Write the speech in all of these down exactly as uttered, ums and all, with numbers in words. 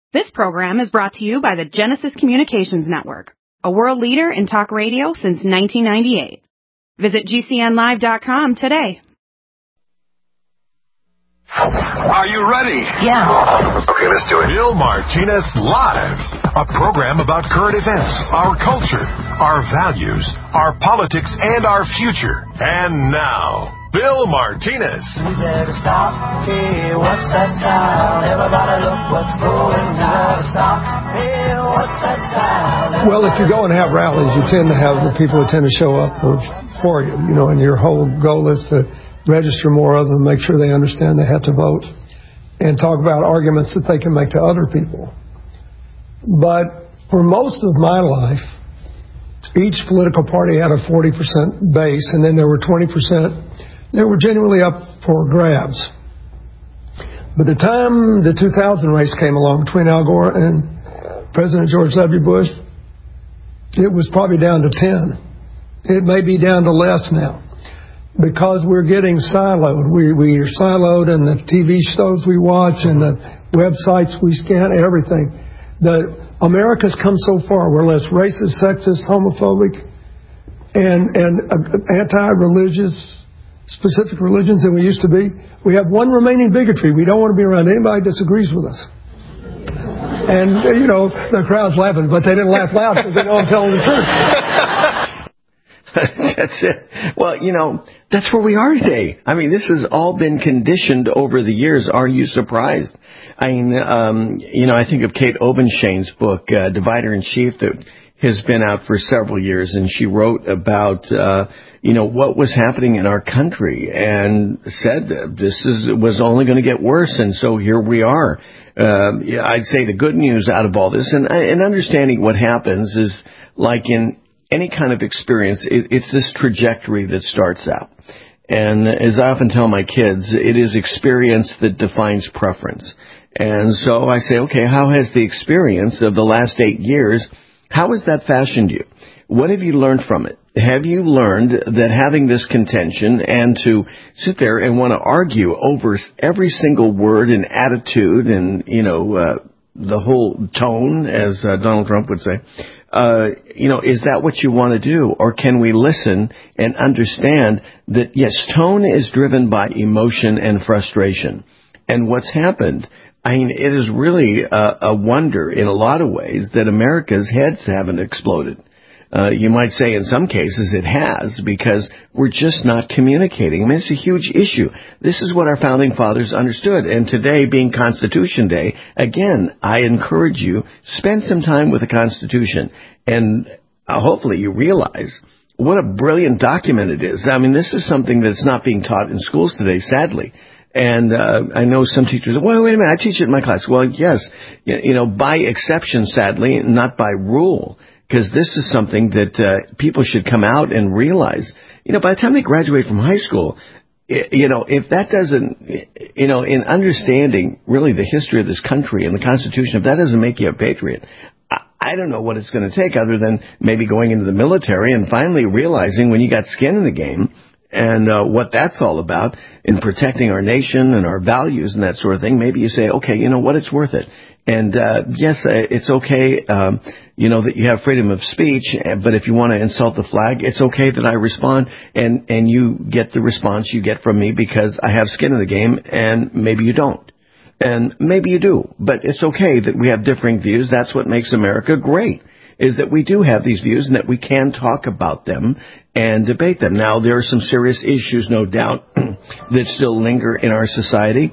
This program is brought to you by the Genesis Communications Network, a world leader in talk radio since nineteen ninety-eight. Visit G C N live dot com today. Are you ready? Yeah. Okay, let's do it. Bill Martinez Live, a program about current events, our culture, our values, our politics, and our future. And now, Bill Martinez. We better stop. Hey, what's that sound? Everybody look what's going down. Stop. Hey, what's that sound? Well, if you go and have rallies, you tend to have the people who tend to show up for you, you know, and your whole goal is to register more of them, make sure they understand they have to vote, and talk about arguments that they can make to other people. But for most of my life, each political party had a forty percent base, and then there were twenty percent that were genuinely up for grabs. By the time the two thousand race came along between Al Gore and President George W. Bush, it was probably down to ten. It may be down to less now, because we're getting siloed. We, we are siloed in the T V shows we watch and the websites we scan, everything. The America's come so far. We're less racist, sexist, homophobic, and, and uh, anti-religious, specific religions than we used to be. We have one remaining bigotry. We don't want to be around anybody who disagrees with us. And, uh, you know, the crowd's laughing, but they didn't laugh loud because they know I'm telling the truth. That's it. Well, you know, that's where we are today. I mean, this has all been conditioned over the years. Are you surprised? I mean, um, you know, I think of Kate Obenshane's book, uh, Divider in Chief, that has been out for several years, and she wrote about, uh, you know, what was happening in our country and said that this is was only going to get worse, and so here we are. Uh, I'd say the good news out of all this, and, and understanding what happens is like in any kind of experience, it, it's this trajectory that starts out. And as I often tell my kids, it is experience that defines preference. And so I say, okay, how has the experience of the last eight years, how has that fashioned you? What have you learned from it? Have you learned that having this contention and to sit there and want to argue over every single word and attitude and, you know, uh, the whole tone, as uh, Donald Trump would say, uh, you know, is that what you want to do? Or can we listen and understand that, yes, tone is driven by emotion and frustration. And what's happened, I mean, it is really a, a wonder in a lot of ways that America's heads haven't exploded. Uh, you might say in some cases it has, because we're just not communicating. I mean, it's a huge issue. This is what our founding fathers understood. And today, being Constitution Day, again, I encourage you, spend some time with the Constitution. And uh, hopefully you realize what a brilliant document it is. I mean, this is something that's not being taught in schools today, sadly. And uh, I know some teachers, well, wait a minute, I teach it in my class. Well, yes, you know, by exception, sadly, not by rule. Because this is something that uh, people should come out and realize. You know, by the time they graduate from high school, you know, if that doesn't, you know, in understanding really the history of this country and the Constitution, if that doesn't make you a patriot, I, I don't know what it's going to take other than maybe going into the military and finally realizing when you got skin in the game and uh, what that's all about in protecting our nation and our values and that sort of thing. Maybe you say, okay, you know what, it's worth it. And, uh, yes, it's okay, um, you know, that you have freedom of speech, but if you want to insult the flag, it's okay that I respond and, and you get the response you get from me because I have skin in the game and maybe you don't. And maybe you do, but it's okay that we have differing views. That's what makes America great, is that we do have these views and that we can talk about them and debate them. Now, there are some serious issues, no doubt, that still linger in our society.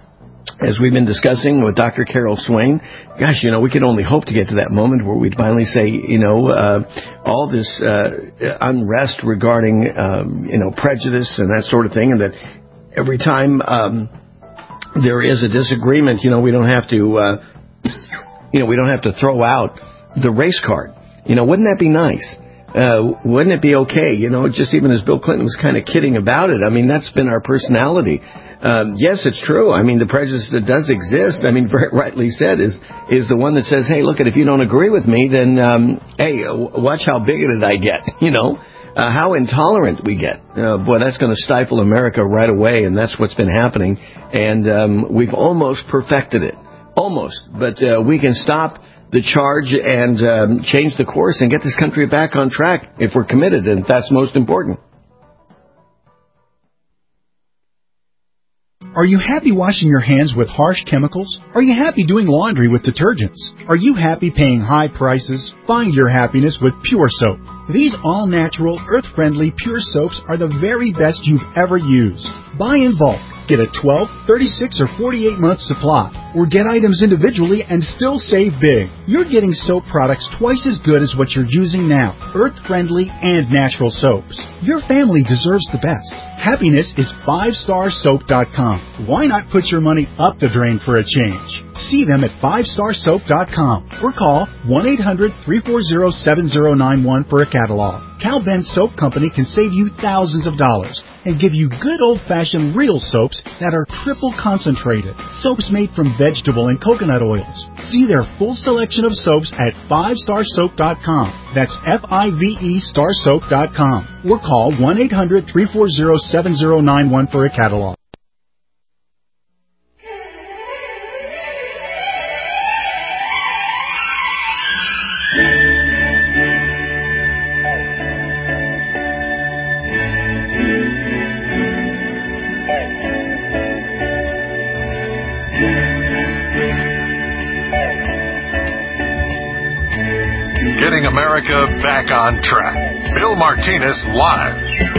As we've been discussing with Doctor Carol Swain, gosh, you know, we could only hope to get to that moment where we'd finally say, you know, uh, all this uh, unrest regarding, um, you know, prejudice and that sort of thing, and that every time um, there is a disagreement, you know, we don't have to, uh, you know, we don't have to throw out the race card. You know, wouldn't that be nice? Uh, wouldn't it be okay? You know, just even as Bill Clinton was kind of kidding about it. I mean, that's been our personality. Um, yes, it's true. I mean, the prejudice that does exist, I mean, very rightly said, is is the one that says, hey, look, if you don't agree with me, then, um, hey, watch how bigoted I get, you know, uh, how intolerant we get. Uh, boy, that's going to stifle America right away, and that's what's been happening. And um, we've almost perfected it. almost. But uh, we can stop the charge and um, change the course and get this country back on track if we're committed, and that's most important. Are you happy washing your hands with harsh chemicals? Are you happy doing laundry with detergents? Are you happy paying high prices? Find your happiness with Pure Soap. These all-natural, earth-friendly Pure Soaps are the very best you've ever used. Buy in bulk. Get a twelve, thirty-six, or forty-eight month supply. Or get items individually and still save big. You're getting soap products twice as good as what you're using now. Earth-friendly and natural soaps. Your family deserves the best. Happiness is five star soap dot com. Why not put your money up the drain for a change? See them at five star soap dot com or call one eight hundred, three four zero, seven zero nine one for a catalog. Cal Ben Soap Company can save you thousands of dollars and give you good old-fashioned real soaps that are triple concentrated. Soaps made from vegetable and coconut oils. See their full selection of soaps at five star soap dot com. That's F I V E star soap dot com. Or call one eight hundred, three four zero, seven zero nine one for a catalog. Getting America back on track. Bill Martinez live.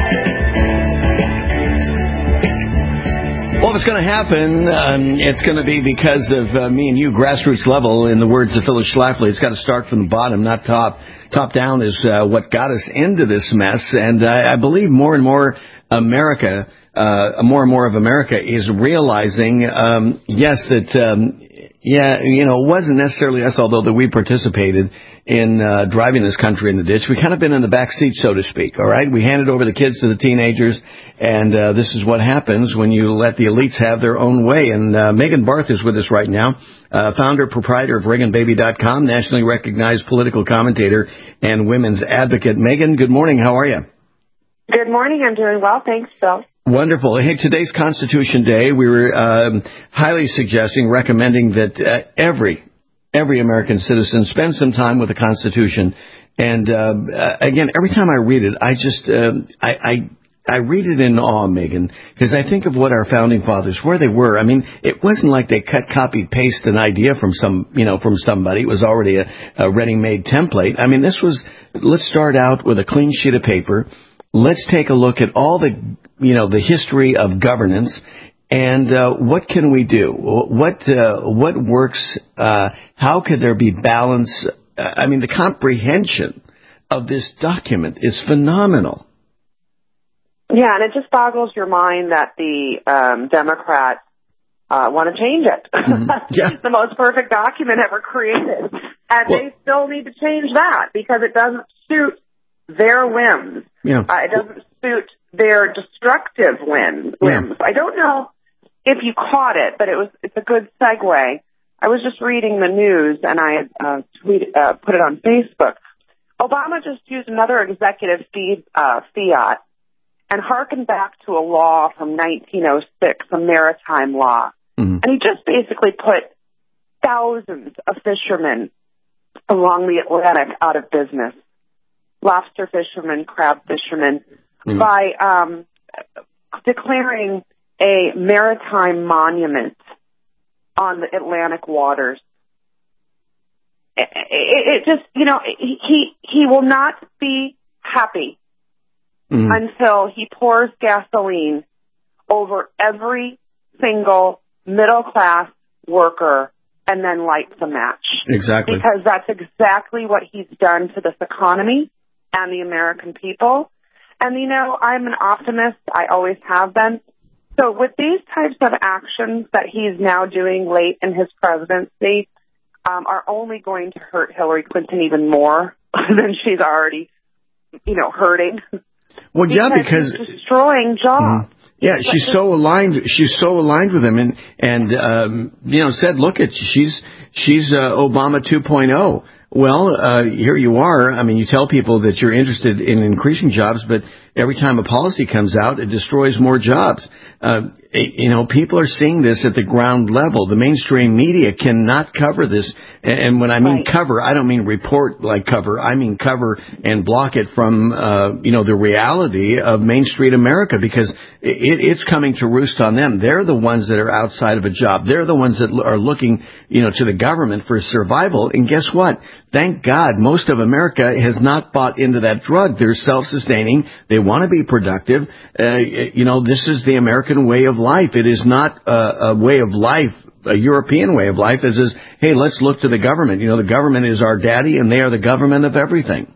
Well, if it's going to happen, um, it's going to be because of uh, me and you, grassroots level. In the words of Phyllis Schlafly, it's got to start from the bottom, not top. Top down is uh, what got us into this mess, and I, I believe more and more America, uh, more and more of America is realizing, um, yes, that, um, yeah, you know, it wasn't necessarily us, although that we participated in uh, driving this country in the ditch. We kind of been in the back seat, so to speak, all right? We handed over the kids to the teenagers, and uh, this is what happens when you let the elites have their own way. And uh, Megan Barth is with us right now, uh, founder, proprietor of Reagan Baby dot com, nationally recognized political commentator and women's advocate. Megan, good morning. How are you? Good morning. I'm doing well. Thanks, Bill. Wonderful. Hey, today's Constitution Day. We were um, highly suggesting, recommending that uh, every every American citizen spend some time with the Constitution. And uh, again, every time I read it, I just uh, I, I I read it in awe, Megan, because I think of what our founding fathers, where they were. I mean, it wasn't like they cut, copy, paste an idea from some, you know, from somebody. It was already a, a ready-made template. I mean, this was. Let's start out with a clean sheet of paper. Let's take a look at all the, you know, the history of governance and uh, what can we do? What uh, what works? Uh, how could there be balance? Uh, I mean, the comprehension of this document is phenomenal. Yeah, and it just boggles your mind that the um, Democrats uh, want to change it. Mm-hmm. Yeah. It's the most perfect document ever created. And well, they still need to change that because it doesn't suit their whims. Yeah. Uh, it doesn't suit their destructive whims. whims. Yeah. I don't know if you caught it, but it was it's a good segue. I was just reading the news, and I uh, tweet, uh, put it on Facebook. Obama just used another executive fee, uh, fiat and harkened back to a law from nineteen oh six, a maritime law. Mm-hmm. And he just basically put thousands of fishermen along the Atlantic out of business. Lobster fishermen, crab fishermen, mm-hmm. by um, declaring a maritime monument on the Atlantic waters. It, it, it just, you know, he, he he will not be happy mm-hmm. until he pours gasoline over every single middle-class worker and then lights a match. Exactly. Because that's exactly what he's done to this economy and the American people. And, you know, I'm an optimist. I always have been. So with these types of actions that he's now doing late in his presidency um, are only going to hurt Hillary Clinton even more than she's already, you know, hurting. Well, yeah, because he's destroying jobs. Mm-hmm. Yeah, she's so aligned. She's so aligned with him, and and um, you know, said, look, at she's she's uh, Obama two point oh. Well, uh, here you are. I mean, you tell people that you're interested in increasing jobs, but every time a policy comes out, it destroys more jobs. Uh, you know, people are seeing this at the ground level. The mainstream media cannot cover this. And when I mean right. cover, I don't mean report like cover. I mean cover and block it from, uh, you know, the reality of Main Street America, because it, it's coming to roost on them. They're the ones that are outside of a job. They're the ones that are looking, you know, to the government for survival. And guess what? Thank God most of America has not bought into that drug. They're self-sustaining. They want to be productive. Uh, you know, this is the American way of life. It is not a, a way of life, a European way of life that says, hey, let's look to the government. You know, the government is our daddy, and they are the government of everything.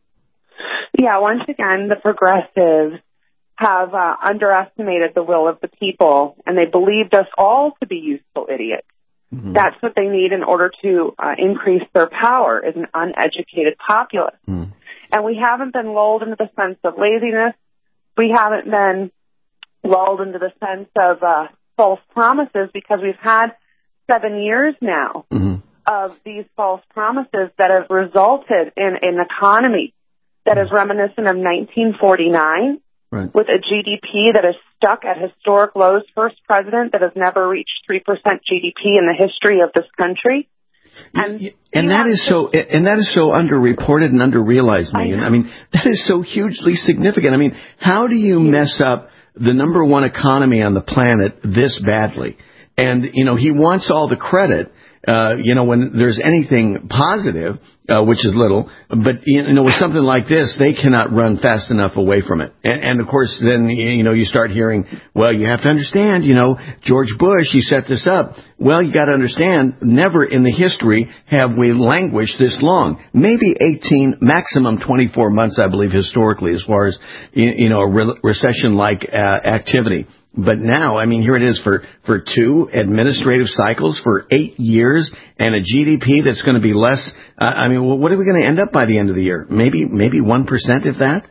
Yeah, once again, the progressives have uh, underestimated the will of the people, and they believed us all to be useful idiots. Mm-hmm. That's what they need in order to uh, increase their power, is an uneducated populace. Mm. And we haven't been lulled into the sense of laziness. We haven't been lulled into the sense of uh, false promises, because we've had seven years now mm-hmm. of these false promises that have resulted in an economy that is reminiscent of nineteen forty-nine, right. with a G D P that is stuck at historic lows, first president that has never reached three percent G D P in the history of this country. And, and that is so, and that is so underreported and underrealized, Megan. I, I mean, that is so hugely significant. I mean, how do you mess up the number one economy on the planet this badly? And, you know, he wants all the credit, uh, you know, when there's anything positive, uh, which is little, but, you know, with something like this, they cannot run fast enough away from it. And, and of course, then, you know, you start hearing, well, you have to understand, you know, George Bush, he set this up. Well, you got to understand, never in the history have we languished this long. Maybe eighteen, maximum twenty-four months, I believe, historically, as far as, you know, a re- recession-like uh, activity. But now, I mean, here it is for, for two administrative cycles for eight years and a G D P that's going to be less. Uh, I mean, well, what are we going to end up by the end of the year? Maybe, maybe one percent, if that?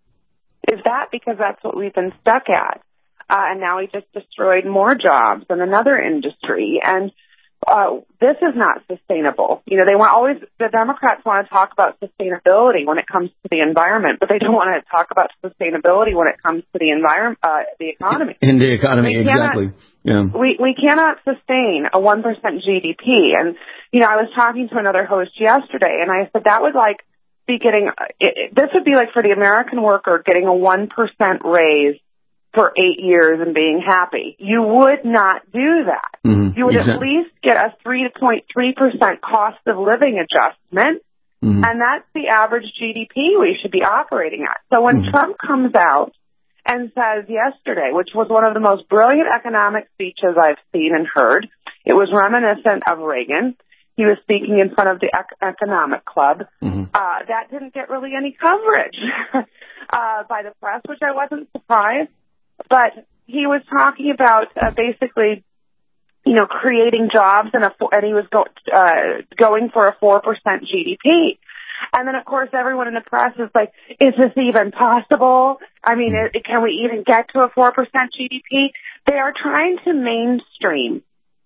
If that, because that's what we've been stuck at. Uh, and now we just destroyed more jobs in another industry. And uh, this is not sustainable. You know, they want always, the Democrats want to talk about sustainability when it comes to the environment, but they don't want to talk about sustainability when it comes to the environment, uh, the economy. In the economy, we exactly. Cannot, yeah. We, we cannot sustain a one percent G D P. And, you know, I was talking to another host yesterday, and I said that would like be getting, it, this would be like for the American worker getting a one percent raise for eight years and being happy. You would not do that. Mm-hmm. You would exactly. at least get a three point three percent cost of living adjustment, mm-hmm. and that's the average G D P we should be operating at. So when mm-hmm. Trump comes out and says yesterday, which was one of the most brilliant economic speeches I've seen and heard, it was reminiscent of Reagan. He was speaking in front of the Ec- Economic Club. Mm-hmm. Uh, that didn't get really any coverage uh, by the press, which I wasn't surprised. But he was talking about uh, basically, you know, creating jobs, and, a, and he was go, uh, going for a four percent G D P. And then, of course, everyone in the press is like, is this even possible? I mean, it, can we even get to a four percent G D P? They are trying to mainstream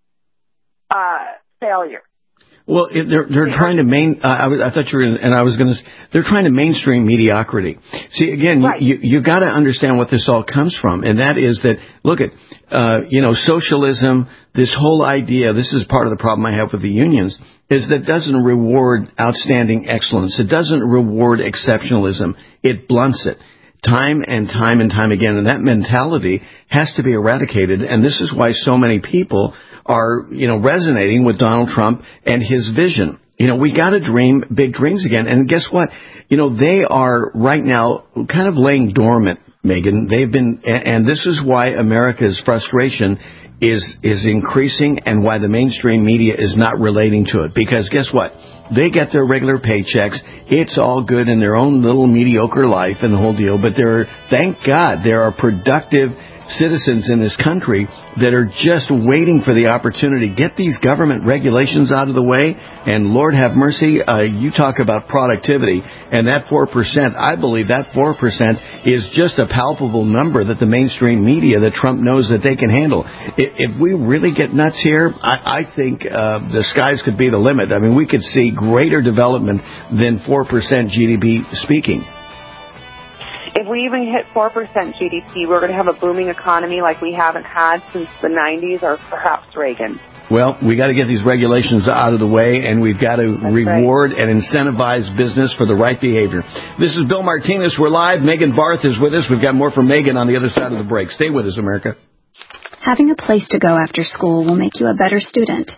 uh, failure. Well, they're they're trying to main. Uh, I, was, I thought you were, gonna, and I was going to. They're trying to mainstream mediocrity. See, again, right. you you got to understand what this all comes from, and that is that. Look at, uh, you know, socialism. This whole idea. This is part of the problem I have with the unions. Is that doesn't reward outstanding excellence. It doesn't reward exceptionalism. It blunts it. Time and time and time again, and that mentality has to be eradicated. And this is why so many people are, you know, resonating with Donald Trump and his vision. You know, we got to dream big dreams again. And guess what? You know, they are right now kind of laying dormant, Megan. They've been, and this is why America's frustration is is increasing, and why the mainstream media is not relating to it. Because guess what? They get their regular paychecks. It's all good in their own little mediocre life and the whole deal. But there are, thank God, there are productive citizens in this country that are just waiting for the opportunity. Get these government regulations out of the way, and Lord have mercy, uh, you talk about productivity, and that four percent, I believe that four percent is just a palpable number that the mainstream media, that Trump knows that they can handle. If we really get nuts here, I, I think uh, the skies could be the limit. I mean, we could see greater development than four percent G D P speaking. If we we even hit four percent G D P, we're going to have a booming economy like we haven't had since the nineties or perhaps Reagan. Well, we got to get these regulations out of the way, and we've got to That's reward right. and incentivize business for the right behavior. This is Bill Martinez. We're live. Megan Barth is with us. We've got more from Megan on the other side of the break. Stay with us, America. Having a place to go after school will make you a better student.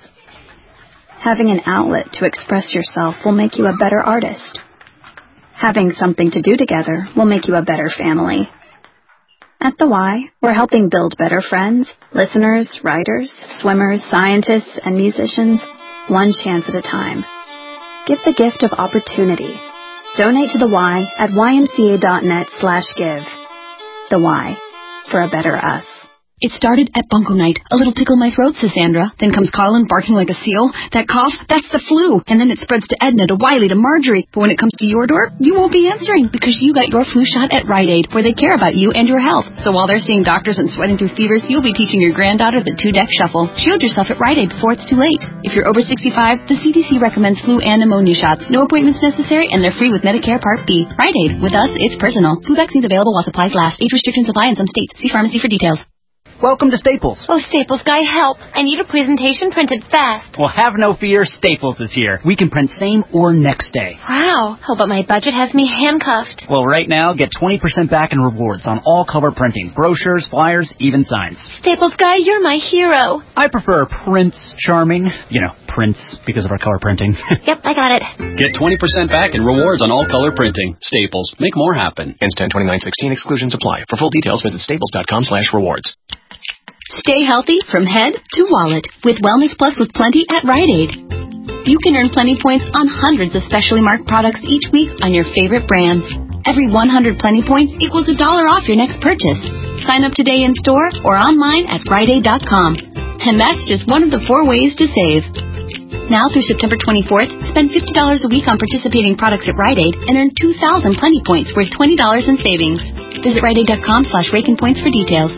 Having an outlet to express yourself will make you a better artist. Having something to do together will make you a better family. At the Y, we're helping build better friends, listeners, writers, swimmers, scientists, and musicians, one chance at a time. Give the gift of opportunity. Donate to the Y at ymca.net slash give. The Y, for a better us. It started at Bunko Night. A little tickle in my throat, says Sandra. Then comes Colin barking like a seal. That cough, that's the flu. And then it spreads to Edna, to Wiley, to Marjorie. But when it comes to your door, you won't be answering because you got your flu shot at Rite Aid, where they care about you and your health. So while they're seeing doctors and sweating through fevers, you'll be teaching your granddaughter the two-deck shuffle. Shield yourself at Rite Aid before it's too late. If you're over sixty-five, the C D C recommends flu and pneumonia shots. No appointments necessary, and they're free with Medicare Part B. Rite Aid. With us, it's personal. Flu vaccines available while supplies last. Age restrictions apply in some states. See pharmacy for details. Welcome to Staples. Oh, Staples guy, help. I need a presentation printed fast. Well, have no fear. Staples is here. We can print same or next day. Wow. Oh, but my budget has me handcuffed. Well, right now, get twenty percent back in rewards on all color printing. Brochures, flyers, even signs. Staples guy, you're my hero. I prefer Prince Charming. You know, Prince, because of our color printing. Yep, I got it. Get twenty percent back in rewards on all color printing. Staples. Make more happen. Instant twenty-nine sixteen exclusions apply. For full details, visit staples.com slash rewards. Stay healthy from head to wallet with Wellness Plus with Plenty at Rite Aid. You can earn Plenty points on hundreds of specially marked products each week on your favorite brands. Every one hundred Plenty points equals a dollar off your next purchase. Sign up today in store or online at rite aid dot com. And that's just one of the four ways to save. Now through September twenty-fourth, spend fifty dollars a week on participating products at Rite Aid and earn two thousand Plenty points worth twenty dollars in savings. Visit rite aid dot com slash raking points for details.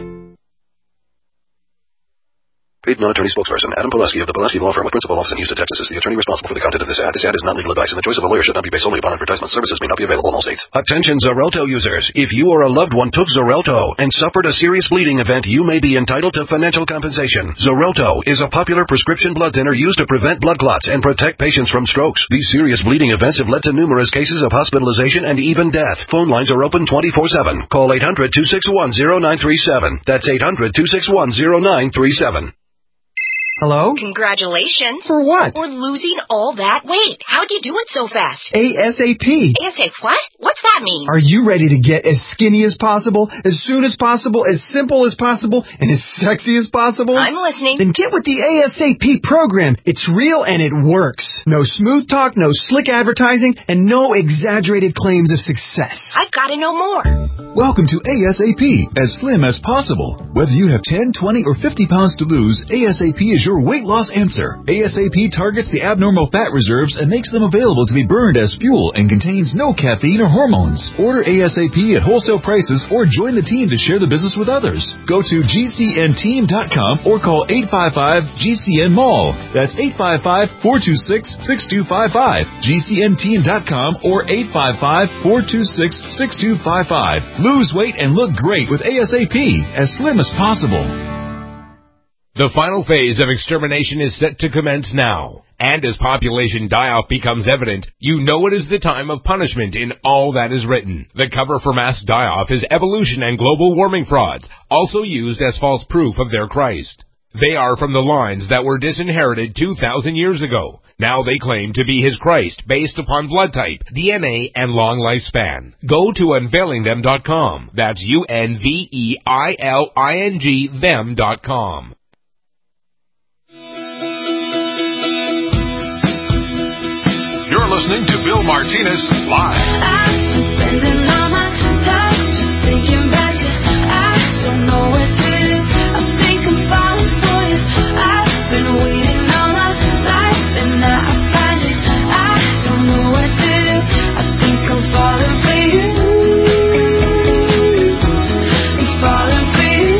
Paid non-attorney spokesperson Adam Pulaski of the Pulaski Law Firm with principal office in Houston, Texas is the attorney responsible for the content of this ad. This ad is not legal advice, and the choice of a lawyer should not be based solely upon advertisement. Services may not be available in all states. Attention Xarelto users. If you or a loved one took Xarelto and suffered a serious bleeding event, you may be entitled to financial compensation. Xarelto is a popular prescription blood thinner used to prevent blood clots and protect patients from strokes. These serious bleeding events have led to numerous cases of hospitalization and even death. Phone lines are open twenty-four seven. Call eight hundred two six one zero nine three seven. That's eight hundred two six one zero nine three seven. Hello? Congratulations. For what? For losing all that weight. How'd you do it so fast? ASAP. ASAP what? What's that mean? Are you ready to get as skinny as possible, as soon as possible, as simple as possible, and as sexy as possible? I'm listening. Then get with the ASAP program. It's real and it works. No smooth talk, no slick advertising, and no exaggerated claims of success. I've got to know more. Welcome to ASAP, as slim as possible. Whether you have ten, twenty, or fifty pounds to lose, ASAP is your weight loss answer. ASAP targets the abnormal fat reserves and makes them available to be burned as fuel and contains no caffeine or hormones. Order ASAP at wholesale prices or join the team to share the business with others. Go to G C N team dot com or call eight five five G C N mall. That's eight five five, four two six, six two five five. G C N team dot com or eight five five, four two six, six two five five. Lose weight and look great with ASAP, as slim as possible. The final phase of extermination is set to commence now. And as population die-off becomes evident, you know it is the time of punishment in all that is written. The cover for mass die-off is evolution and global warming frauds, also used as false proof of their Christ. They are from the lines that were disinherited two thousand years ago. Now they claim to be his Christ based upon blood type, D N A, and long lifespan. Go to unveiling them dot com. That's U N V E I L I N G them dot com. You're listening to Bill Martinez Live. I've been spending all my time just thinking about you. I don't know what to do. I think I'm falling for you. I've been waiting all my life and now I find you. I don't know what to do. I think I'm falling for you. I'm falling for you.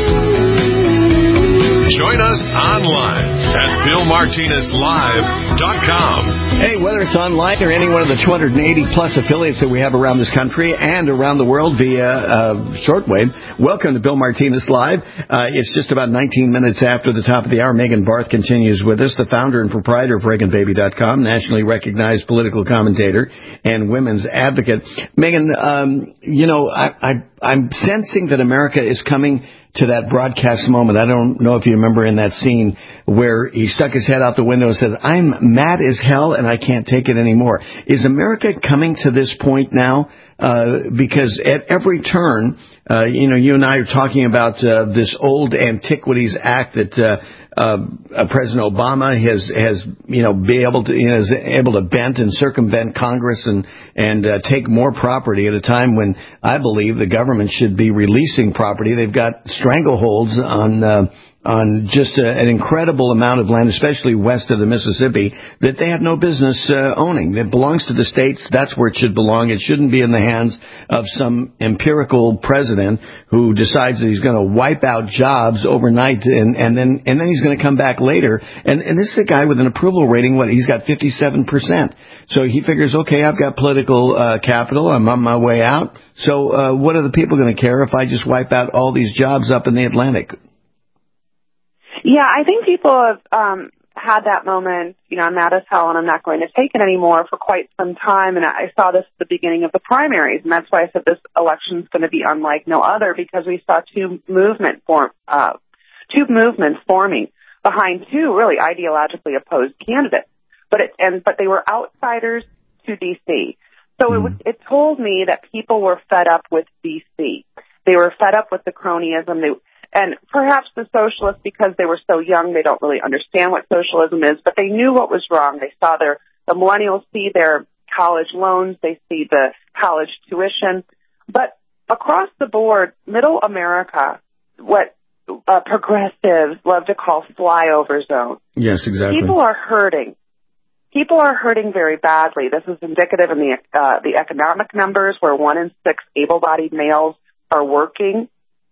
Join us online at bill martinez live dot com. Hey, whether it's online or any one of the two hundred eighty plus affiliates that we have around this country and around the world via uh, shortwave, welcome to Bill Martinez Live. Uh, it's just about nineteen minutes after the top of the hour. Megan Barth continues with us, the founder and proprietor of Reagan Baby dot com, nationally recognized political commentator and women's advocate. Megan, um, you know, I, I, I'm sensing that America is coming to that broadcast moment. I don't know if you remember in that scene where he stuck his head out the window and said, I'm mad as hell and I can't take it anymore. Is America coming to this point now? Uh, because at every turn, uh, you know, you and I are talking about uh, this old Antiquities Act that uh, uh, President Obama has, has, you know, be able to, you know, is able to bend and circumvent Congress and, and uh, take more property at a time when I believe the government should be releasing property. They've got strangleholds on, uh, on just a, an incredible amount of land, especially west of the Mississippi, that they have no business uh, owning. It belongs to the states. That's where it should belong. It shouldn't be in the hands of some empirical president who decides that he's going to wipe out jobs overnight, and, and then and then he's going to come back later. And, and this is a guy with an approval rating. What, he's got fifty-seven percent. So he figures, okay, I've got political uh, capital. I'm on my way out. So uh, what are the people going to care if I just wipe out all these jobs up in the Atlantic? Yeah, I think people have um, had that moment, you know, I'm mad as hell and I'm not going to take it anymore for quite some time. And I saw this at the beginning of the primaries. And that's why I said this election is going to be unlike no other, because we saw two movement form, uh, two movements forming behind two really ideologically opposed candidates. But it, and, but they were outsiders to D C. So mm. it, was, it told me that people were fed up with D C. They were fed up with the cronyism. They, And perhaps the socialists, because they were so young, they don't really understand what socialism is, but they knew what was wrong. They saw their, the millennials see their college loans, they see the college tuition. But across the board, middle America, what uh, progressives love to call flyover zone. Yes, exactly. People are hurting. People are hurting very badly. This is indicative in the, uh, the economic numbers where one in six able-bodied males are working.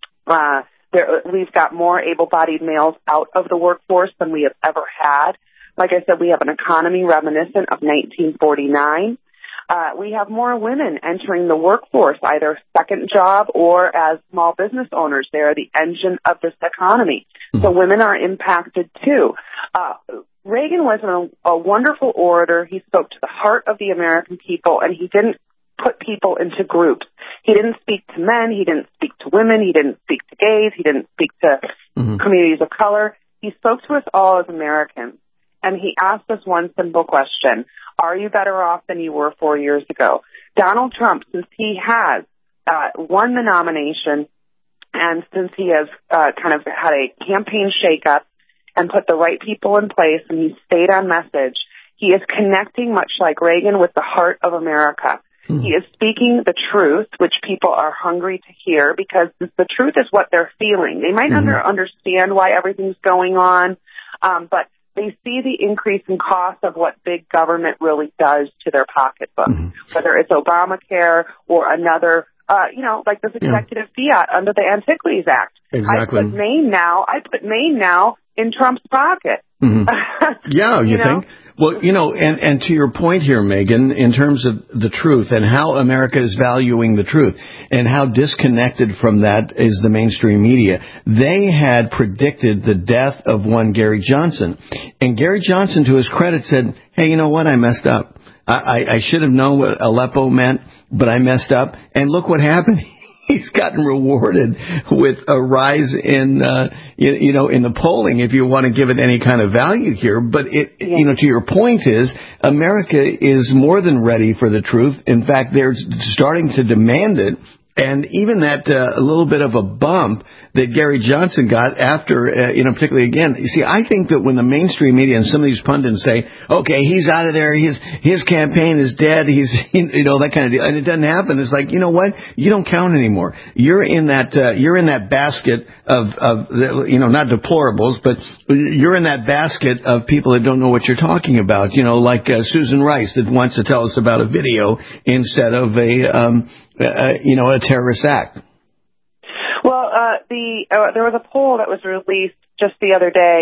Uh, There, we've got more able-bodied males out of the workforce than we have ever had. Like I said, we have an economy reminiscent of nineteen forty-nine. Uh, we have more women entering the workforce, either second job or as small business owners. They are the engine of this economy. Mm-hmm. So women are impacted too. Uh, Reagan was a, a wonderful orator. He spoke to the heart of the American people, and he didn't put people into groups. He didn't speak to men. He didn't speak to women. He didn't speak to gays. He didn't speak to mm-hmm. communities of color. He spoke to us all as Americans, and he asked us one simple question. Are you better off than you were four years ago? Donald Trump, since he has uh, won the nomination and since he has uh, kind of had a campaign shakeup and put the right people in place and he stayed on message, he is connecting, much like Reagan, with the heart of America. He is speaking the truth, which people are hungry to hear, because the truth is what they're feeling. They might mm-hmm. not understand why everything's going on, um, but they see the increase in cost of what big government really does to their pocketbook, mm-hmm. whether it's Obamacare or another, uh, you know, like this executive yeah. fiat under the Antiquities Act. Exactly. I put Maine now, I put Maine now in Trump's pocket. Mm-hmm. Yeah, you, you think? Know? Well, you know, and, and to your point here, Megan, in terms of the truth and how America is valuing the truth and how disconnected from that is the mainstream media. They had predicted the death of one Gary Johnson. And Gary Johnson, to his credit, said, hey, you know what? I messed up. I, I, I should have known what Aleppo meant, but I messed up. And look what happened. He's gotten rewarded with a rise in, uh, you, you know, in the polling, if you want to give it any kind of value here. But it, yeah. you know, to your point is, America is more than ready for the truth. In fact, they're starting to demand it. And even that uh, a little bit of a bump that Gary Johnson got after, uh, you know, particularly again, you see, I think that when the mainstream media and some of these pundits say, okay, he's out of there, his his campaign is dead, he's, you know, that kind of deal, and it doesn't happen, it's like, you know what, you don't count anymore. You're in that, uh, you're in that basket of, of, you know, not deplorables, but you're in that basket of people that don't know what you're talking about, you know, like uh, Susan Rice that wants to tell us about a video instead of a, um, uh, you know, a terrorist act. Well, uh, the uh, there was a poll that was released just the other day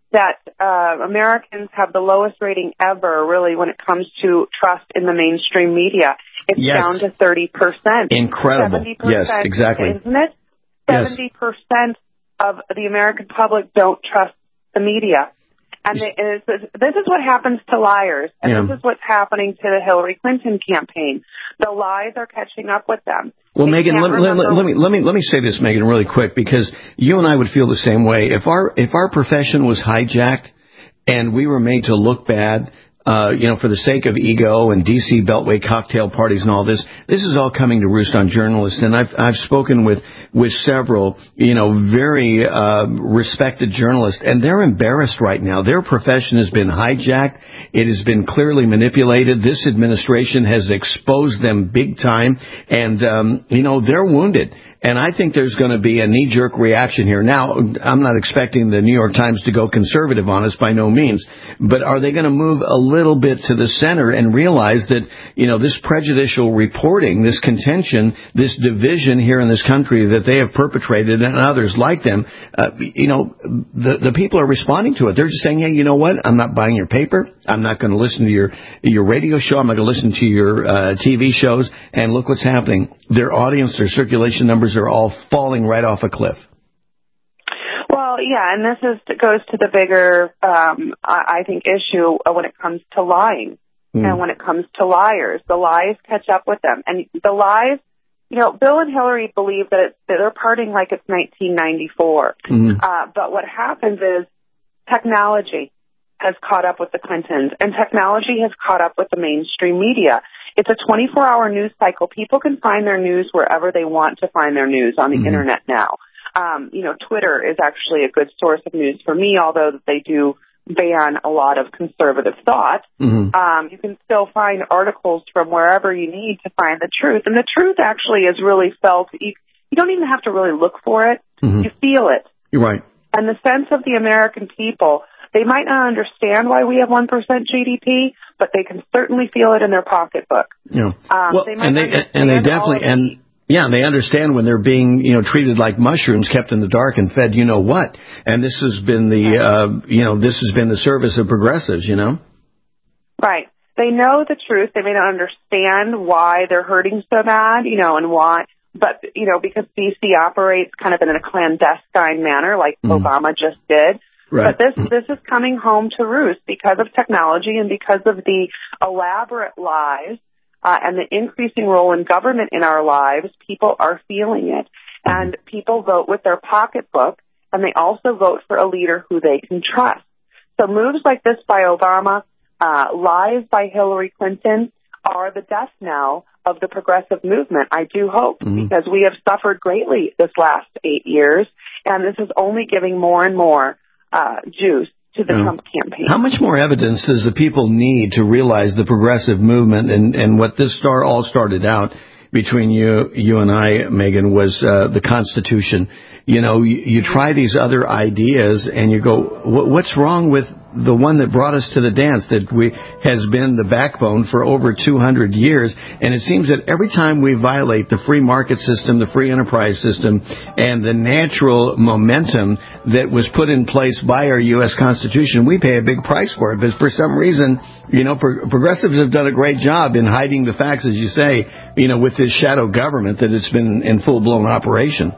that uh, Americans have the lowest rating ever, really, when it comes to trust in the mainstream media. It's Yes. down to thirty percent. Incredible. seventy percent, Yes, exactly. Isn't it? Yes. seventy percent of the American public don't trust the media. And they, and it's, this is what happens to liars. And Yeah. this is what's happening to the Hillary Clinton campaign. The lies are catching up with them. Well, They Megan, can't let, let, remember- let me let me let me say this, Megan, really quick, because you and I would feel the same way. If our if our profession was hijacked and we were made to look bad, uh, you know, for the sake of ego and D C Beltway cocktail parties and all this, this is all coming to roost on journalists. And I've I've spoken with with several, you know, very uh, respected journalists, and they're embarrassed right now. Their profession has been hijacked. It has been clearly manipulated. This administration has exposed them big time, and um, you know, they're wounded. And I think there's going to be a knee-jerk reaction here. Now, I'm not expecting the New York Times to go conservative on us, by no means. But are they going to move a little bit to the center and realize that, you know, this prejudicial reporting, this contention, this division here in this country that they have perpetrated and others like them, uh, you know, the, the people are responding to it. They're just saying, hey, you know what? I'm not buying your paper. I'm not going to listen to your, your radio show. I'm not going to listen to your uh, T V shows. And look what's happening. Their audience, their circulation numbers are all falling right off a cliff. Well, yeah, and this is goes to the bigger, um, I I think, issue when it comes to lying Mm. and when it comes to liars. The lies catch up with them, and the lies. You know, Bill and Hillary believe that, it's, that they're partying like it's nineteen ninety-four. Mm-hmm. Uh, but what happens is technology has caught up with the Clintons, and technology has caught up with the mainstream media. It's a twenty-four hour news cycle. People can find their news wherever they want to find their news on the Mm-hmm. internet now. Um, you know, Twitter is actually a good source of news for me, although they do ban a lot of conservative thought. Mm-hmm. Um, you can still find articles from wherever you need to find the truth. And the truth actually is really felt. You, you don't even have to really look for it. Mm-hmm. You feel it. You're right. And the sense of the American people, they might not understand why we have one percent G D P, but they can certainly feel it in their pocketbook. Yeah. Um, well, they might and they understand and they all definitely of and yeah, they understand when they're being, you know, treated like mushrooms, kept in the dark and fed, you know what. And this has been the, uh, you know, this has been the service of progressives, you know. Right. They know the truth. They may not understand why they're hurting so bad, you know, and why. But, you know, because D C operates kind of in a clandestine manner like Mm. Obama just did. Right. But this this is coming home to roost because of technology and because of the elaborate lies uh, and the increasing role in government in our lives. People are feeling it. And people vote with their pocketbook, and they also vote for a leader who they can trust. So moves like this by Obama, uh, lies by Hillary Clinton are the death knell of the progressive movement, I do hope, Mm-hmm. because we have suffered greatly this last eight years, and this is only giving more and more uh, juice to the Yeah. Trump campaign. How much more evidence does the people need to realize the progressive movement and, and what this star all started out between you, you and I, Megan, was uh, the Constitution. You know, you, you try these other ideas and you go, what's wrong with the one that brought us to the dance that we has been the backbone for over two hundred years? And it seems that every time we violate the free market system, the free enterprise system, and the natural momentum that was put in place by our U S Constitution, we pay a big price for it. But for some reason, you know, pro- progressives have done a great job in hiding the facts, as you say, you know, with this shadow government that it's been in full-blown operation.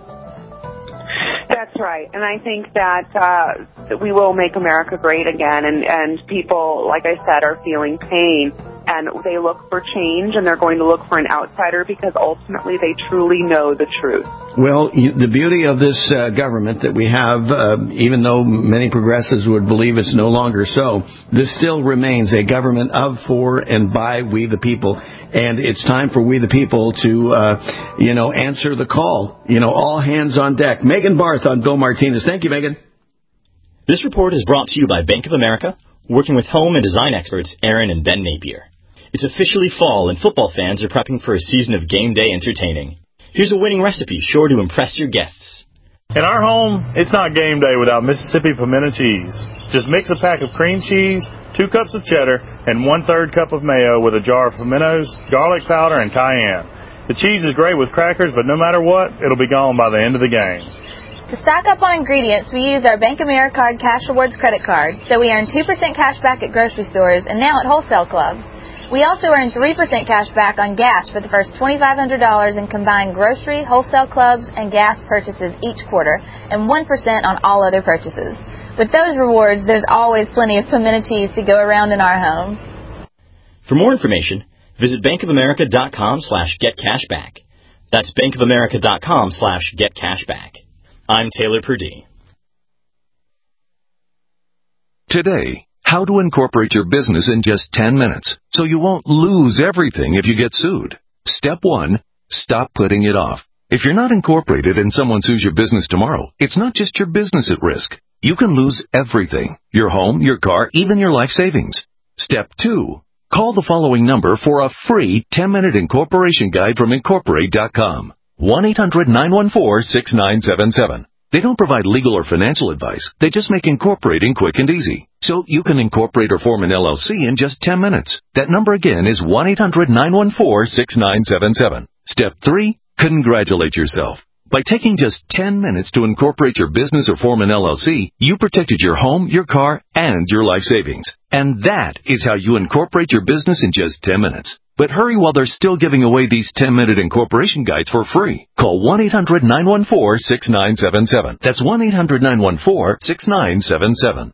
That's right. And I think that uh, that we will make America great again. And, and people, like I said, are feeling pain. And they look for change, and they're going to look for an outsider because ultimately they truly know the truth. Well, you, the beauty of this uh, government that we have, uh, even though many progressives would believe it's no longer so, this still remains a government of, for, and by we the people. And it's time for we the people to, uh, you know, answer the call. You know, all hands on deck. Megan Barth on Bill Martinez. Thank you, Megan. This report is brought to you by Bank of America, working with home and design experts Aaron and Ben Napier. It's officially fall, and football fans are prepping for a season of game day entertaining. Here's a winning recipe sure to impress your guests. In our home, it's not game day without Mississippi pimento cheese. Just mix a pack of cream cheese, two cups of cheddar, and one-third cup of mayo with a jar of pimentos, garlic powder, and cayenne. The cheese is great with crackers, but no matter what, it'll be gone by the end of the game. To stock up on ingredients, we use our Bank Americard Cash Rewards credit card, so we earn two percent cash back at grocery stores and now at wholesale clubs. We also earn three percent cash back on gas for the first twenty-five hundred dollars in combined grocery, wholesale clubs, and gas purchases each quarter, and one percent on all other purchases. With those rewards, there's always plenty of pimento cheese to go around in our home. For more information, visit bankofamerica.com slash getcashback. That's bankofamerica.com slash getcashback. I'm Taylor Purdie. Today, how to incorporate your business in just ten minutes so you won't lose everything if you get sued. Step one, stop putting it off. If you're not incorporated and someone sues your business tomorrow, it's not just your business at risk. You can lose everything, your home, your car, even your life savings. Step two, call the following number for a free ten-minute incorporation guide from Incorporate dot com. one eight hundred nine one four six nine seven seven. They don't provide legal or financial advice. They just make incorporating quick and easy. So you can incorporate or form an L L C in just ten minutes. That number again is one eight hundred nine one four six nine seven seven. Step three, congratulate yourself. By taking just ten minutes to incorporate your business or form an L L C, you protected your home, your car, and your life savings. And that is how you incorporate your business in just ten minutes. But hurry while they're still giving away these ten-minute incorporation guides for free. Call one eight hundred nine one four six nine seven seven. That's one eight hundred nine one four six nine seven seven.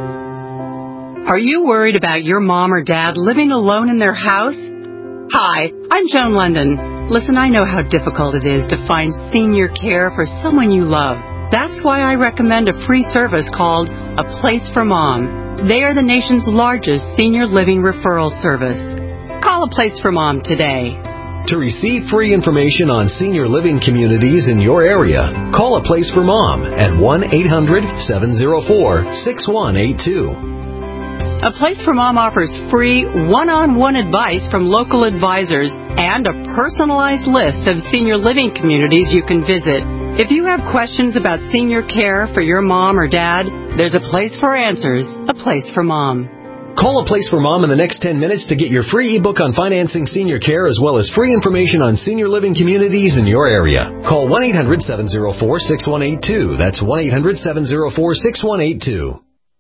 Are you worried about your mom or dad living alone in their house? Hi, I'm Joan London. Listen, I know how difficult it is to find senior care for someone you love. That's why I recommend a free service called A Place for Mom. They are the nation's largest senior living referral service. Call A Place for Mom today. To receive free information on senior living communities in your area, call A Place for Mom at one eight hundred seven oh four six one eight two. A Place for Mom offers free one-on-one advice from local advisors and a personalized list of senior living communities you can visit. If you have questions about senior care for your mom or dad, there's a place for answers, A Place for Mom. Call A Place for Mom in the next ten minutes to get your free ebook on financing senior care as well as free information on senior living communities in your area. Call one eight hundred seven oh four six one eight two. That's one eight hundred seven oh four six one eight two.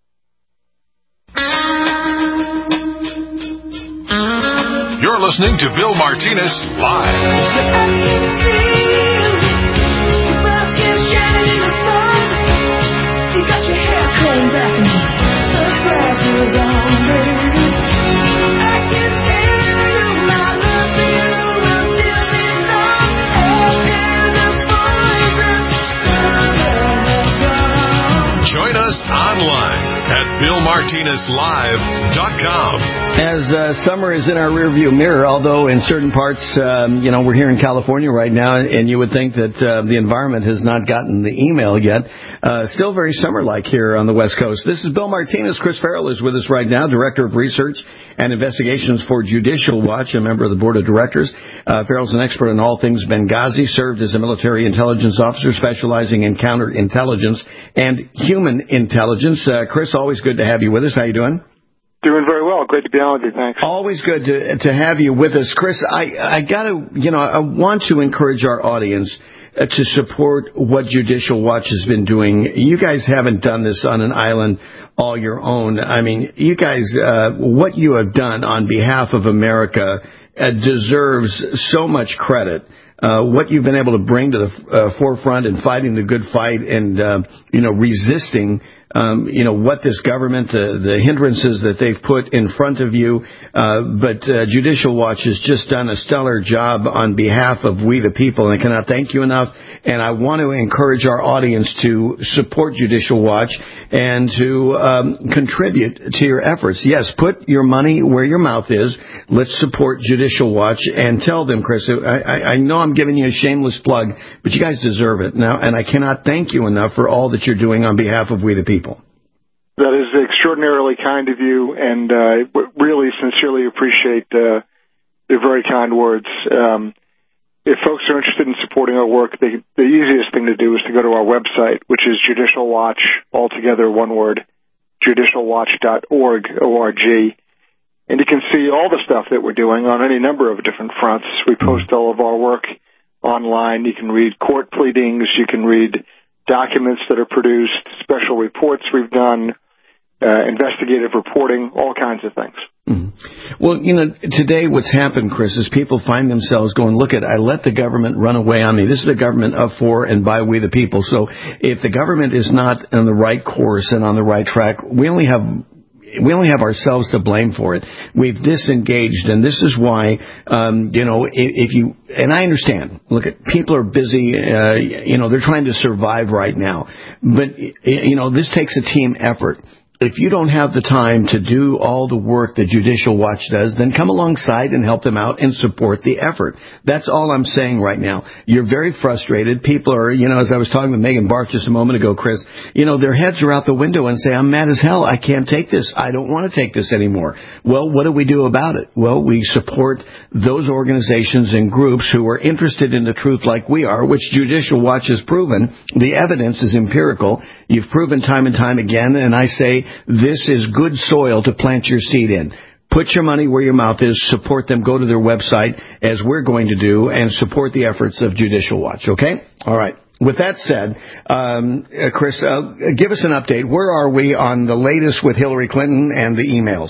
You're listening to Bill Martinez Live. Join us online at bill martinez live dot com. As uh, summer is in our rearview mirror, although in certain parts, um, you know, we're here in California right now, and you would think that uh, the environment has not gotten the email yet. Uh, still very summer-like here on the West Coast. This is Bill Martinez. Chris Farrell is with us right now, Director of Research and Investigations for Judicial Watch, a member of the Board of Directors. Uh, Farrell's an expert in all things Benghazi, served as a military intelligence officer specializing in counterintelligence and human intelligence. Uh, Chris, always good to have you with us. How you doing? Doing very well. Great to be on with you. Thanks. Always good to to have you with us, Chris. I I got to you know I want to encourage our audience uh, to support what Judicial Watch has been doing. You guys haven't done this on an island all your own. I mean, you guys, uh, what you have done on behalf of America uh, deserves so much credit. Uh, what you've been able to bring to the uh, forefront in fighting the good fight and uh, you know resisting. Um, you know, what this government, uh, the hindrances that they've put in front of you. Uh, but uh, Judicial Watch has just done a stellar job on behalf of we the people, and I cannot thank you enough. And I want to encourage our audience to support Judicial Watch and to um, contribute to your efforts. Yes, put your money where your mouth is. Let's support Judicial Watch and tell them, Chris, I, I, I know I'm giving you a shameless plug, but you guys deserve it now, and I cannot thank you enough for all that you're doing on behalf of we the people. That is extraordinarily kind of you, and I uh, really sincerely appreciate uh, your very kind words. Um, if folks are interested in supporting our work, they, the easiest thing to do is to go to our website, which is Judicial Watch, altogether one word, judicial watch dot org, O R G. And you can see all the stuff that we're doing on any number of different fronts. We post all of our work online. You can read court pleadings. You can read documents that are produced, special reports we've done, uh, investigative reporting, all kinds of things. Mm-hmm. Well, you know, today what's happened, Chris, is people find themselves going, look at, I let the government run away on me. This is a government of, for, and by we the people. So if the government is not on the right course and on the right track, we only have We only have ourselves to blame for it. We've disengaged, and this is why, um, you know, if, if you, and I understand, look, at people are busy, uh, you know, they're trying to survive right now. But, you know, this takes a team effort. If you don't have the time to do all the work that Judicial Watch does, then come alongside and help them out and support the effort. That's all I'm saying right now. You're very frustrated. People are, you know, as I was talking with Megan Barth just a moment ago, Chris, you know, their heads are out the window and say, I'm mad as hell. I can't take this. I don't want to take this anymore. Well, what do we do about it? Well, we support those organizations and groups who are interested in the truth like we are, which Judicial Watch has proven. The evidence is empirical. You've proven time and time again, and I say, this is good soil to plant your seed in. Put your money where your mouth is. Support them. Go to their website, as we're going to do, and support the efforts of Judicial Watch. Okay? All right. With that said, um, uh, Chris, uh, give us an update. Where are we on the latest with Hillary Clinton and the emails?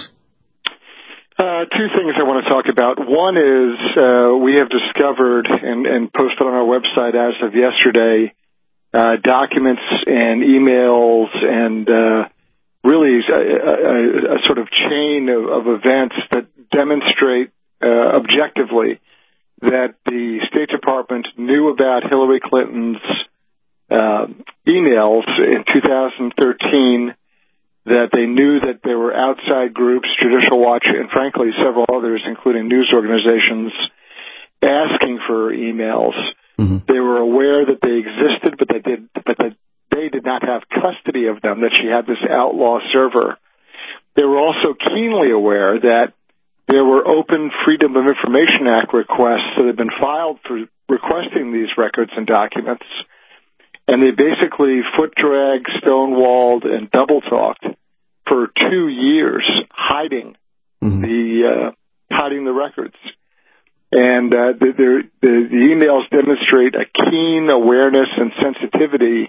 Uh, two things I want to talk about. One is uh, we have discovered and, and posted on our website as of yesterday uh, documents and emails and uh really a, a, a sort of chain of, of events that demonstrate uh, objectively that the State Department knew about Hillary Clinton's uh, emails in two thousand thirteen, that they knew that there were outside groups, Judicial Watch, and frankly several others, including news organizations, asking for emails. Mm-hmm. They were aware that they existed, but they did, but that they did not have custody of them, that she had this outlaw server. They were also keenly aware that there were open Freedom of Information Act requests that had been filed for requesting these records and documents, and they basically foot-dragged, stonewalled, and double-talked for two years, hiding mm-hmm. the uh, hiding the records. And uh, the, the, the emails demonstrate a keen awareness and sensitivity,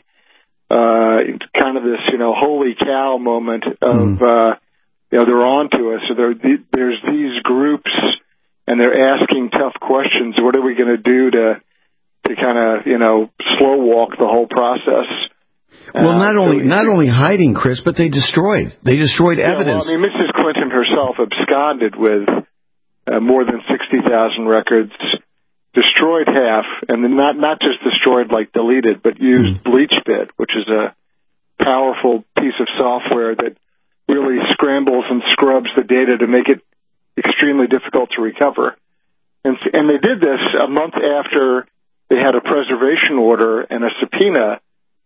uh, kind of this, you know, holy cow moment of, mm. uh, you know, they're on to us. So there, there's these groups, and they're asking tough questions. What are we going to do to, to kind of, you know, slow walk the whole process? Well, not uh, only so not only hiding, Chris, but they destroyed. They destroyed yeah, evidence. Well, I mean, Missus Clinton herself absconded with uh, more than sixty thousand records, destroyed half, and then not not just destroyed like deleted, but used mm. BleachBit, which is a powerful piece of software that really scrambles and scrubs the data to make it extremely difficult to recover. And and they did this a month after they had a preservation order and a subpoena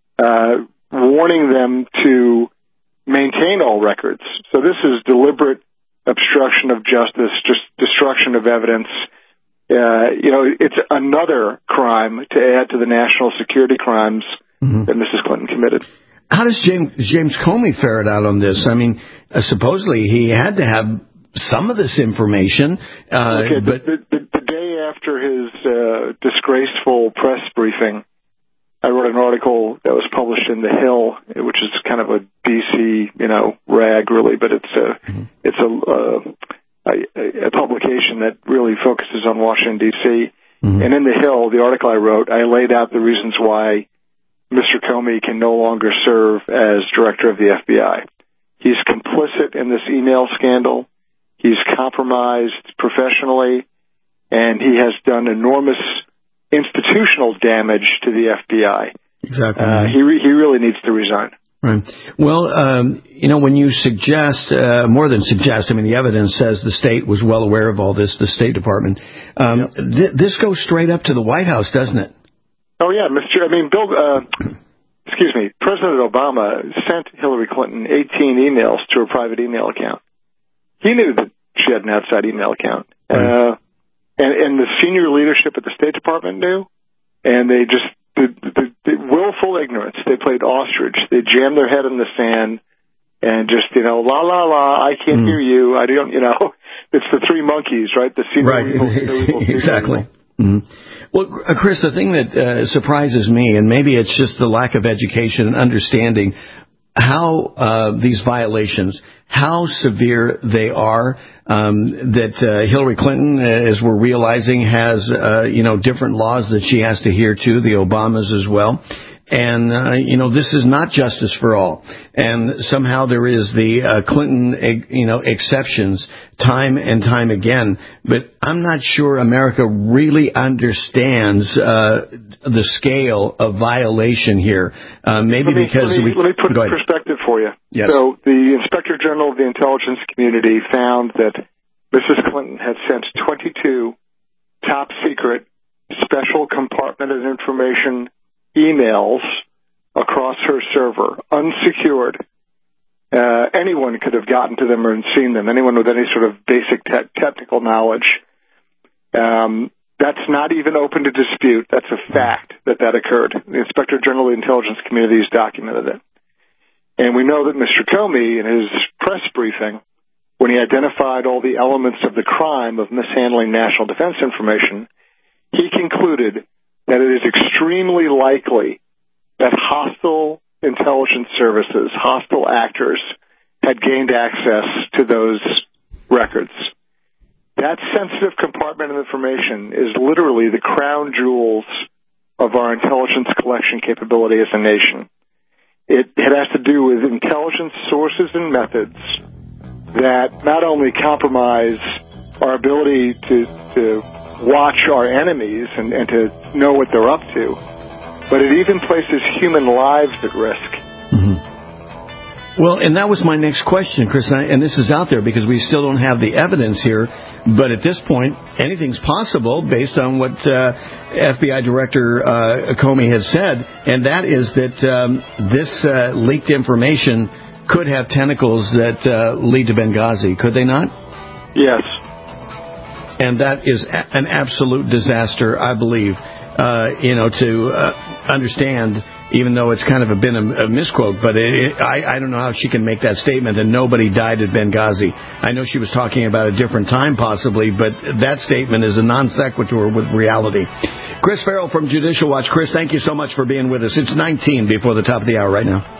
uh, warning them to maintain all records. So this is deliberate obstruction of justice, just destruction of evidence. Uh, you know, it's another crime to add to the national security crimes mm-hmm. that Missus Clinton committed. How does James, James Comey ferret out on this? I mean, uh, supposedly he had to have some of this information. Uh, okay, but the, the, the day after his uh, disgraceful press briefing, I wrote an article that was published in The Hill, which is kind of a D C, you know, rag really, but it's a mm-hmm. it's a, uh, a a publication that really focuses on Washington D C. Mm-hmm. And in The Hill, the article I wrote, I laid out the reasons why Mister Comey can no longer serve as director of the F B I. He's complicit in this email scandal. He's compromised professionally, and he has done enormous institutional damage to the F B I. Exactly. Uh, he re- he really needs to resign. Right. Well, um, you know, when you suggest, uh, more than suggest, I mean, the evidence says the state was well aware of all this, the State Department. Um, yep. th- this goes straight up to the White House, doesn't it? Oh, yeah, Mister I mean, Bill, uh, excuse me, President Obama sent Hillary Clinton eighteen emails to her private email account. He knew that she had an outside email account. Right. Uh, and, and the senior leadership at the State Department knew, and they just, the, the, the willful ignorance. They played ostrich. They jammed their head in the sand and just, you know, la, la, la, I can't mm. hear you. I don't, you know, it's the three monkeys, right? The senior right. evil, evil, exactly. evil. Mm-hmm. Well, Chris, the thing that uh, surprises me, and maybe it's just the lack of education and understanding how uh, these violations, how severe they are, um, that uh, Hillary Clinton, as we're realizing, has uh, you know different laws that she has to adhere to, the Obamas as well. And, uh, you know, this is not justice for all. And somehow there is the uh, Clinton, you know, exceptions time and time again. But I'm not sure America really understands uh, the scale of violation here. Uh, maybe let me, because let me, we... Let me put it in perspective for you. Yes. So the Inspector General of the intelligence community found that Missus Clinton had sent twenty-two top-secret special compartmented information emails across her server, unsecured. Uh, anyone could have gotten to them and seen them, anyone with any sort of basic te- technical knowledge. Um, that's not even open to dispute. That's a fact that that occurred. The Inspector General of the intelligence community has documented it. And we know that Mister Comey, in his press briefing, when he identified all the elements of the crime of mishandling national defense information, he concluded that it is extremely likely that hostile intelligence services, hostile actors, had gained access to those records. That sensitive compartment of information is literally the crown jewels of our intelligence collection capability as a nation. It, it has to do with intelligence sources and methods that not only compromise our ability to, to watch our enemies and, and to know what they're up to, but it even places human lives at risk. Mm-hmm. Well, and that was my next question, Chris, and this is out there because we still don't have the evidence here, but at this point, anything's possible based on what uh, F B I Director uh, Comey has said, and that is that um, this uh, leaked information could have tentacles that uh, lead to Benghazi, could they not? Yes. And that is a- an absolute disaster, I believe, uh, you know, to uh, understand, even though it's kind of a, been a, a misquote, but it, it, I, I don't know how she can make that statement that nobody died at Benghazi. I know she was talking about a different time possibly, but that statement is a non sequitur with reality. Chris Farrell from Judicial Watch. Chris, thank you so much for being with us. It's nineteen before the top of the hour right now.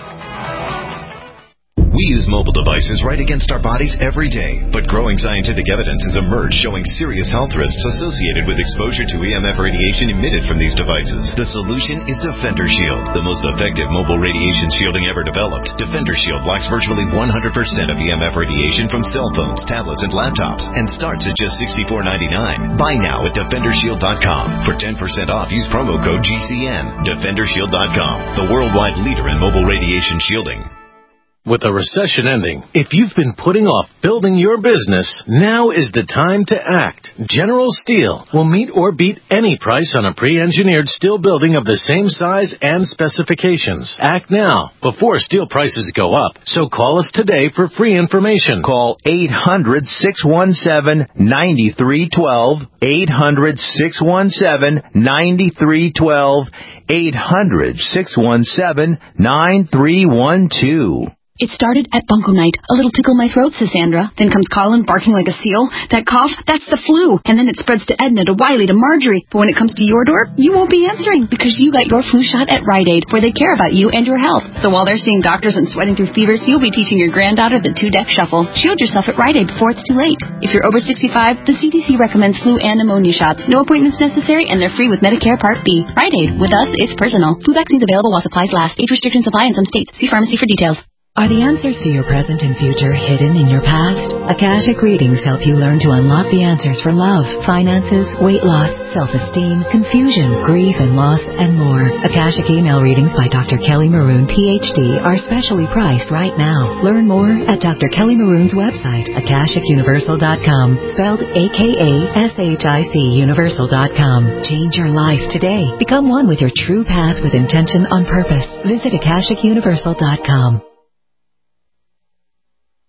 We use mobile devices right against our bodies every day, but growing scientific evidence has emerged showing serious health risks associated with exposure to E M F radiation emitted from these devices. The solution is Defender Shield, the most effective mobile radiation shielding ever developed. Defender Shield blocks virtually one hundred percent of E M F radiation from cell phones, tablets, and laptops, and starts at just sixty-four ninety-nine. Buy now at defender shield dot com. For ten percent off, use promo code G C N. defender shield dot com, the worldwide leader in mobile radiation shielding. With a recession ending, if you've been putting off building your business, now is the time to act. General Steel will meet or beat any price on a pre-engineered steel building of the same size and specifications. Act now, before steel prices go up. So call us today for free information. Call eight hundred, six one seven, nine three one two, eight hundred, six one seven, nine three one two, eight hundred, six one seven, nine three one two. It started at Bunko Night. A little tickle in my throat, says Sandra. Then comes Colin barking like a seal. That cough, that's the flu. And then it spreads to Edna, to Wiley, to Marjorie. But when it comes to your door, you won't be answering because you got your flu shot at Rite Aid, where they care about you and your health. So while they're seeing doctors and sweating through fevers, you'll be teaching your granddaughter the two-deck shuffle. Shield yourself at Rite Aid before it's too late. If you're over sixty-five, the C D C recommends flu and pneumonia shots. No appointments necessary, and they're free with Medicare Part B. Rite Aid. With us, it's personal. Flu vaccines available while supplies last. Age restrictions apply in some states. See pharmacy for details. Are the answers to your present and future hidden in your past? Akashic Readings help you learn to unlock the answers for love, finances, weight loss, self-esteem, confusion, grief and loss, and more. Akashic Email Readings by Doctor Kelly Maroon, P H D, are specially priced right now. Learn more at Doctor Kelly Maroon's website, akashic universal dot com, spelled A K A S H I C universal dot com. Change your life today. Become one with your true path with intention on purpose. Visit akashic universal dot com.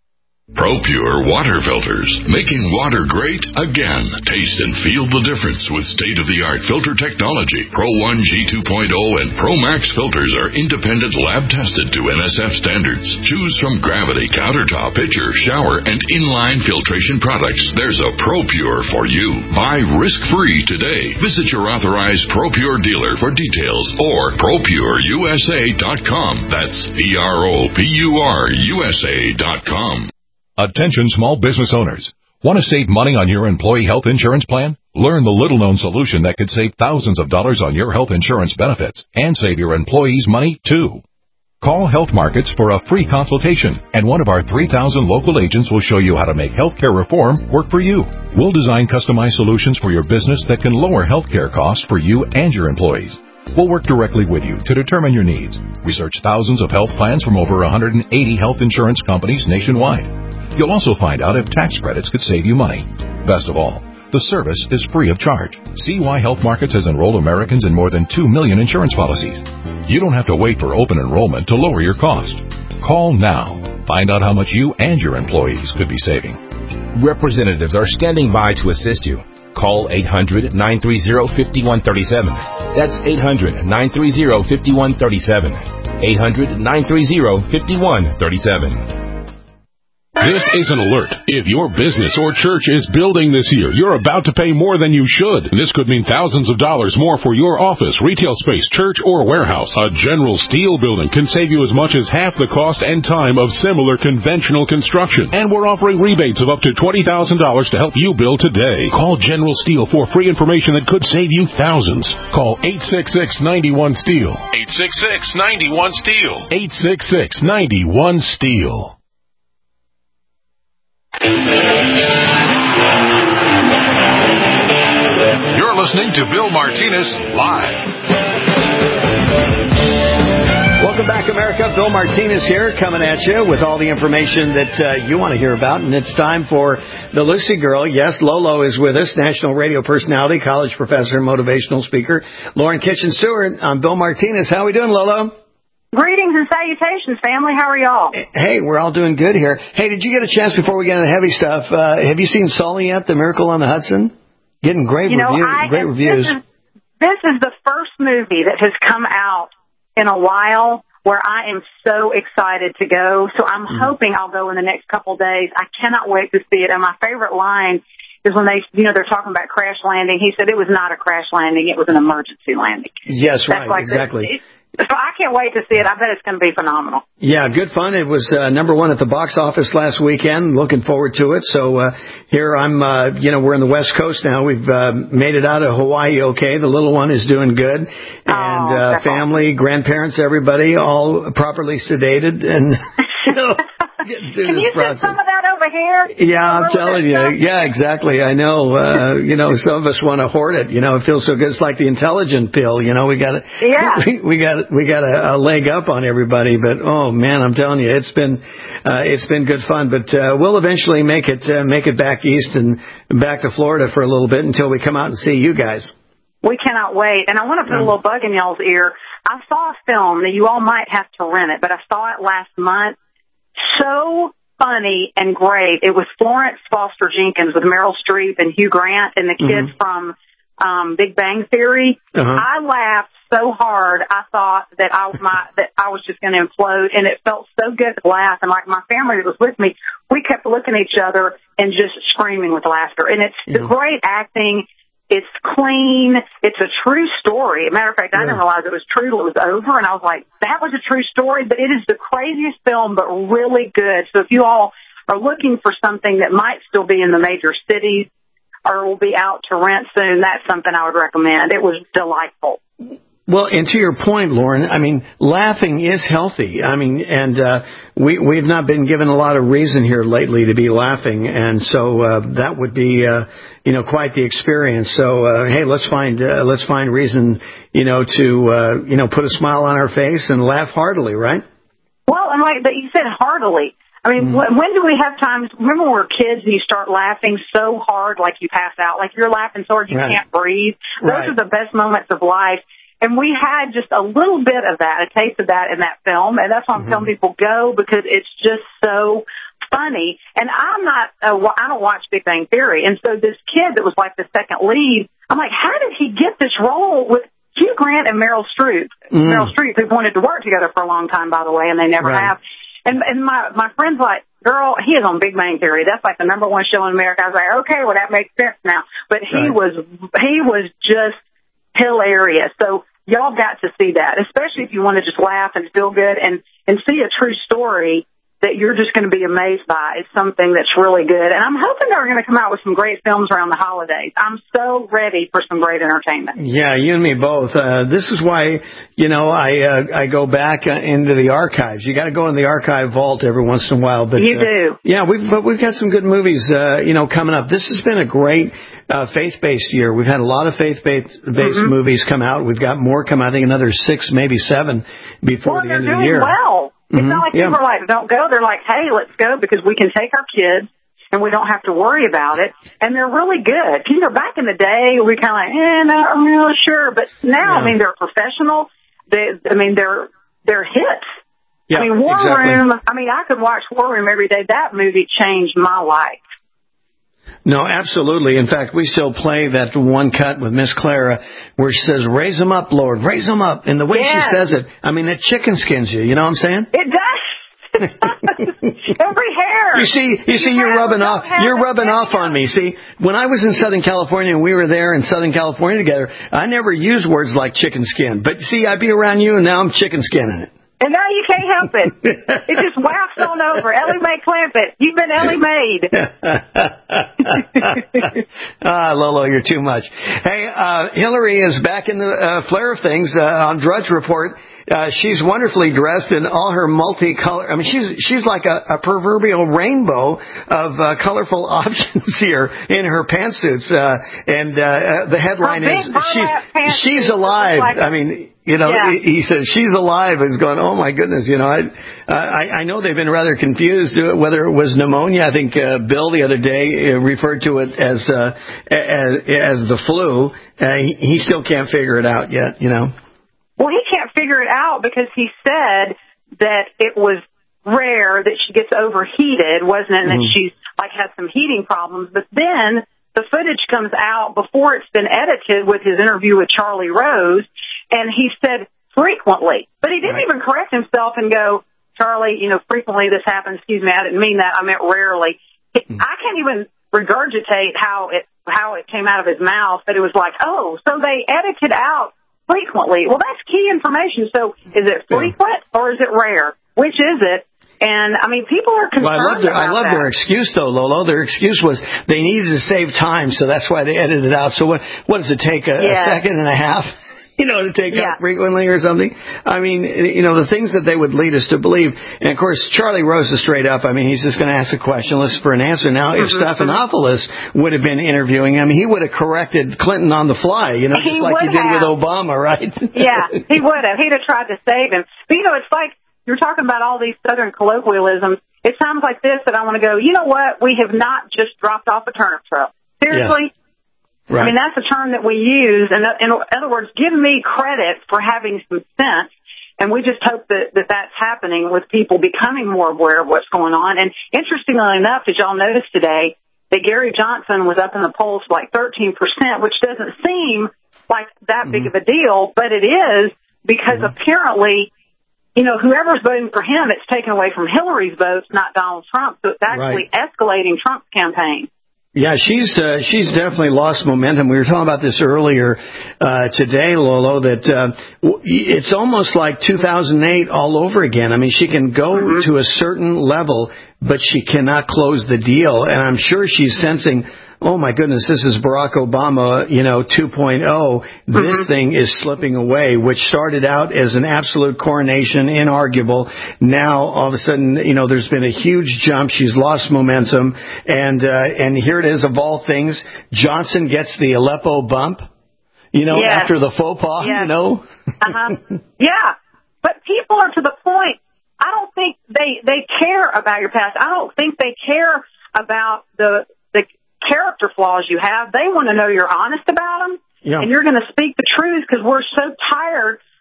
ProPure water filters, making water great again. Taste and feel the difference with state-of-the-art filter technology. Pro one G two point oh and Pro Max filters are independent lab-tested to N S F standards. Choose from Gravity, Countertop, Pitcher, Shower, and Inline filtration products. There's a ProPure for you. Buy risk-free today. Visit your authorized ProPure dealer for details or Pro Pure U S A dot com. That's P R O P U R U S A dot com. Attention small business owners. Want to save money on your employee health insurance plan? Learn the little-known solution that could save thousands of dollars on your health insurance benefits and save your employees money, too. Call Health Markets for a free consultation, and one of our three thousand local agents will show you how to make healthcare reform work for you. We'll design customized solutions for your business that can lower healthcare costs for you and your employees. We'll work directly with you to determine your needs. Research thousands of health plans from over one hundred eighty health insurance companies nationwide. You'll also find out if tax credits could save you money. Best of all, the service is free of charge. See why Health Markets has enrolled Americans in more than two million insurance policies. You don't have to wait for open enrollment to lower your cost. Call now. Find out how much you and your employees could be saving. Representatives are standing by to assist you. Call eight hundred, nine three zero, five one three seven. That's eight hundred, nine three zero, five one three seven. eight hundred, nine three zero, five one three seven. This is an alert. If your business or church is building this year, you're about to pay more than you should. This could mean thousands of dollars more for your office, retail space, church, or warehouse. A General Steel building can save you as much as half the cost and time of similar conventional construction. And we're offering rebates of up to twenty thousand dollars to help you build today. Call General Steel for free information that could save you thousands. Call eight six six, nine one, STEEL. eight six six, nine one, STEEL. eight six six, nine one, STEEL. You're listening to Bill Martinez Live. Welcome back, America. Bill Martinez here, coming at you with all the information that uh, you want to hear about. And it's time for the Lucy Girl. Yes, Lolo is with us, national radio personality, college professor, and motivational speaker. Lauren Kitchen Stewart. I'm Bill Martinez. How are we doing, Lolo? Greetings and salutations, family. How are y'all? Hey, we're all doing good here. Hey, did you get a chance before we get into the heavy stuff? Uh, have you seen Sully yet, The Miracle on the Hudson? Getting great, you know, review, I, great reviews. This is, this is the first movie that has come out in a while where I am so excited to go. So I'm mm. hoping I'll go in the next couple of days. I cannot wait to see it. And my favorite line is when they, you know, they're talking about crash landing. He said it was not a crash landing. It was an emergency landing. Yes, That's right, like exactly. This, So I can't wait to see it. I bet it's going to be phenomenal. Yeah, good fun. It was uh, number one at the box office last weekend. Looking forward to it. So uh, here I'm, uh, you know, we're in the West Coast now. We've uh, made it out of Hawaii okay. The little one is doing good. And oh, uh, family, awesome. Grandparents, everybody, all properly sedated. And, you know, getting through Can this you process. send some of that over here? Yeah, I'm telling you. Stuff? Yeah, exactly. I know. Uh, you know, some of us want to hoard it. You know, it feels so good. It's like the intelligent pill. You know, we got Yeah. we, we got we got a, a leg up on everybody. But oh man, I'm telling you, it's been uh, it's been good fun. But uh, we'll eventually make it uh, make it back east and back to Florida for a little bit until we come out and see you guys. We cannot wait. And I want to put a little bug in y'all's ear. I saw a film that you all might have to rent it, but I saw it last month. So funny and great. It was Florence Foster Jenkins with Meryl Streep and Hugh Grant and the kids mm-hmm. from um, Big Bang Theory. Uh-huh. I laughed so hard I thought that I my that I was just going to implode, and it felt so good to laugh. And like my family that was with me, we kept looking at each other and just screaming with laughter. And it's yeah. great acting. It's clean. It's a true story. As a matter of fact, I yeah. didn't realize it was true till it was over, and I was like, that was a true story, but it is the craziest film, but really good. So if you all are looking for something that might still be in the major cities or will be out to rent soon, that's something I would recommend. It was delightful. Well, and to your point, Lauren, I mean, laughing is healthy. I mean, and uh, we, we've not been given a lot of reason here lately to be laughing, and so uh, that would be, uh, you know, quite the experience. So, uh, hey, let's find uh, let's find reason, you know, to uh, you know, put a smile on our face and laugh heartily, right? Well, and like that you said, heartily. I mean, mm. when do we have times? Remember when we were kids and you start laughing so hard, like you pass out, like you're laughing so hard you right. can't breathe. Those right. are the best moments of life. And we had just a little bit of that, a taste of that in that film. And that's why I'm mm-hmm. telling people go, because it's just so funny. And I'm not, uh, I don't watch Big Bang Theory. And so this kid that was like the second lead, I'm like, how did he get this role with Hugh Grant and Meryl Streep? Mm. Meryl Streep, who wanted to work together for a long time, by the way, and they never right. have. And, and my, my friend's like, girl, he is on Big Bang Theory. That's like the number one show in America. I was like, okay, well, that makes sense now. But he right. was, he was just hilarious. So y'all got to see that, especially if you want to just laugh and feel good and, and see a true story that you're just going to be amazed by. It's something that's really good. And I'm hoping they're going to come out with some great films around the holidays. I'm so ready for some great entertainment. Yeah, you and me both. Uh, this is why, you know, I uh, I go back uh, into the archives. You got to go in the archive vault every once in a while. But You uh, do. Yeah, we've, but we've got some good movies, uh, you know, coming up. This has been a great uh, faith-based year. We've had a lot of faith-based based mm-hmm. movies come out. We've got more come out. I think another six, maybe seven before well, the end of the year. Well. It's Mm-hmm. not like yeah. people are like, don't go. They're like, hey, let's go because we can take our kids and we don't have to worry about it. And they're really good. You know, back in the day, we kind of like, eh, not really sure. But now, yeah. I mean, they're professional. They, I mean, they're, they're hits. Yeah, I mean, War exactly. Room, I mean, I could watch War Room every day. That movie changed my life. No, absolutely. In fact, we still play that one cut with Miss Clara where she says, raise them up, Lord, raise them up. And the way yes. she says it, I mean, it chicken skins you. You know what I'm saying? It does. Every hair. You see, you see, you you're rubbing off, you're rubbing hair. off on me. See, when I was in Southern California and we were there in Southern California together, I never used words like chicken skin. But see, I'd be around you and now I'm chicken skinning it. And now you can't help it. It just wafts on over. Ellie Mae Clampett. You've been Ellie Made. Ah, Lolo, you're too much. Hey, uh, Hillary is back in the uh, flare of things uh, on Drudge Report. Uh, she's wonderfully dressed in all her multicolor. I mean, she's she's like a, a proverbial rainbow of uh, colorful options here in her pantsuits. Uh, and uh, the headline is she's she's alive. Like I mean. You know, yeah. he, he says she's alive and is going, oh, my goodness. You know, I, I I know they've been rather confused whether it was pneumonia. I think uh, Bill the other day referred to it as uh, as, as the flu. Uh, he, he still can't figure it out yet, you know. Well, he can't figure it out because he said that it was rare that she gets overheated, wasn't it, and mm-hmm. that she's, like, had some heating problems. But then the footage comes out before it's been edited with his interview with Charlie Rose, and he said frequently. But he didn't right. even correct himself and go, Charlie, you know, frequently this happens. Excuse me, I didn't mean that. I meant rarely. Mm-hmm. I can't even regurgitate how it how it came out of his mouth, but it was like, oh, so they edited out frequently. Well, that's key information. So is it frequent yeah. or is it rare? Which is it? And, I mean, people are concerned well, I love their, about I love that. their excuse, though, Lolo. Their excuse was they needed to save time, so that's why they edited it out. So what, what does it take, a, yeah. a second and a half? You know, to take yeah. out frequently or something. I mean, you know, the things that they would lead us to believe. And, of course, Charlie Rose is straight up. I mean, he's just going to ask a question, listen for an answer. Now, mm-hmm. if Stephanopoulos would have been interviewing him, he would have corrected Clinton on the fly, you know, just he like he did have. with Obama, right? Yeah, he would have. He'd have tried to save him. But, you know, it's like you're talking about all these Southern colloquialisms. It's times like this that I want to go, you know what? We have not just dropped off a turnip truck. Seriously? Yeah. Right. I mean, that's a term that we use. And in other words, give me credit for having some sense. And we just hope that, that that's happening with people becoming more aware of what's going on. And interestingly enough, as y'all noticed today, that Gary Johnson was up in the polls like thirteen percent, which doesn't seem like that mm-hmm. big of a deal, but it is because mm-hmm. apparently, you know, whoever's voting for him, it's taken away from Hillary's votes, not Donald Trump. So it's actually right. escalating Trump's campaign. Yeah, she's uh, she's definitely lost momentum. We were talking about this earlier uh, today, Lolo, that uh, it's almost like two thousand eight all over again. I mean, she can go mm-hmm. to a certain level, but she cannot close the deal. And I'm sure she's sensing, oh, my goodness, this is Barack Obama, you know, two point oh. Mm-hmm. This thing is slipping away, which started out as an absolute coronation, inarguable. Now, all of a sudden, you know, there's been a huge jump. She's lost momentum. And uh, and here it is, of all things, Johnson gets the Aleppo bump, you know, yes. after the faux pas, yes. you know. uh-huh. Yeah, but people are to the point, I don't think they, they care about your past. I don't think they care about the the character flaws you have. They want to know you're honest about them, yeah. and you're going to speak the truth because we're so tired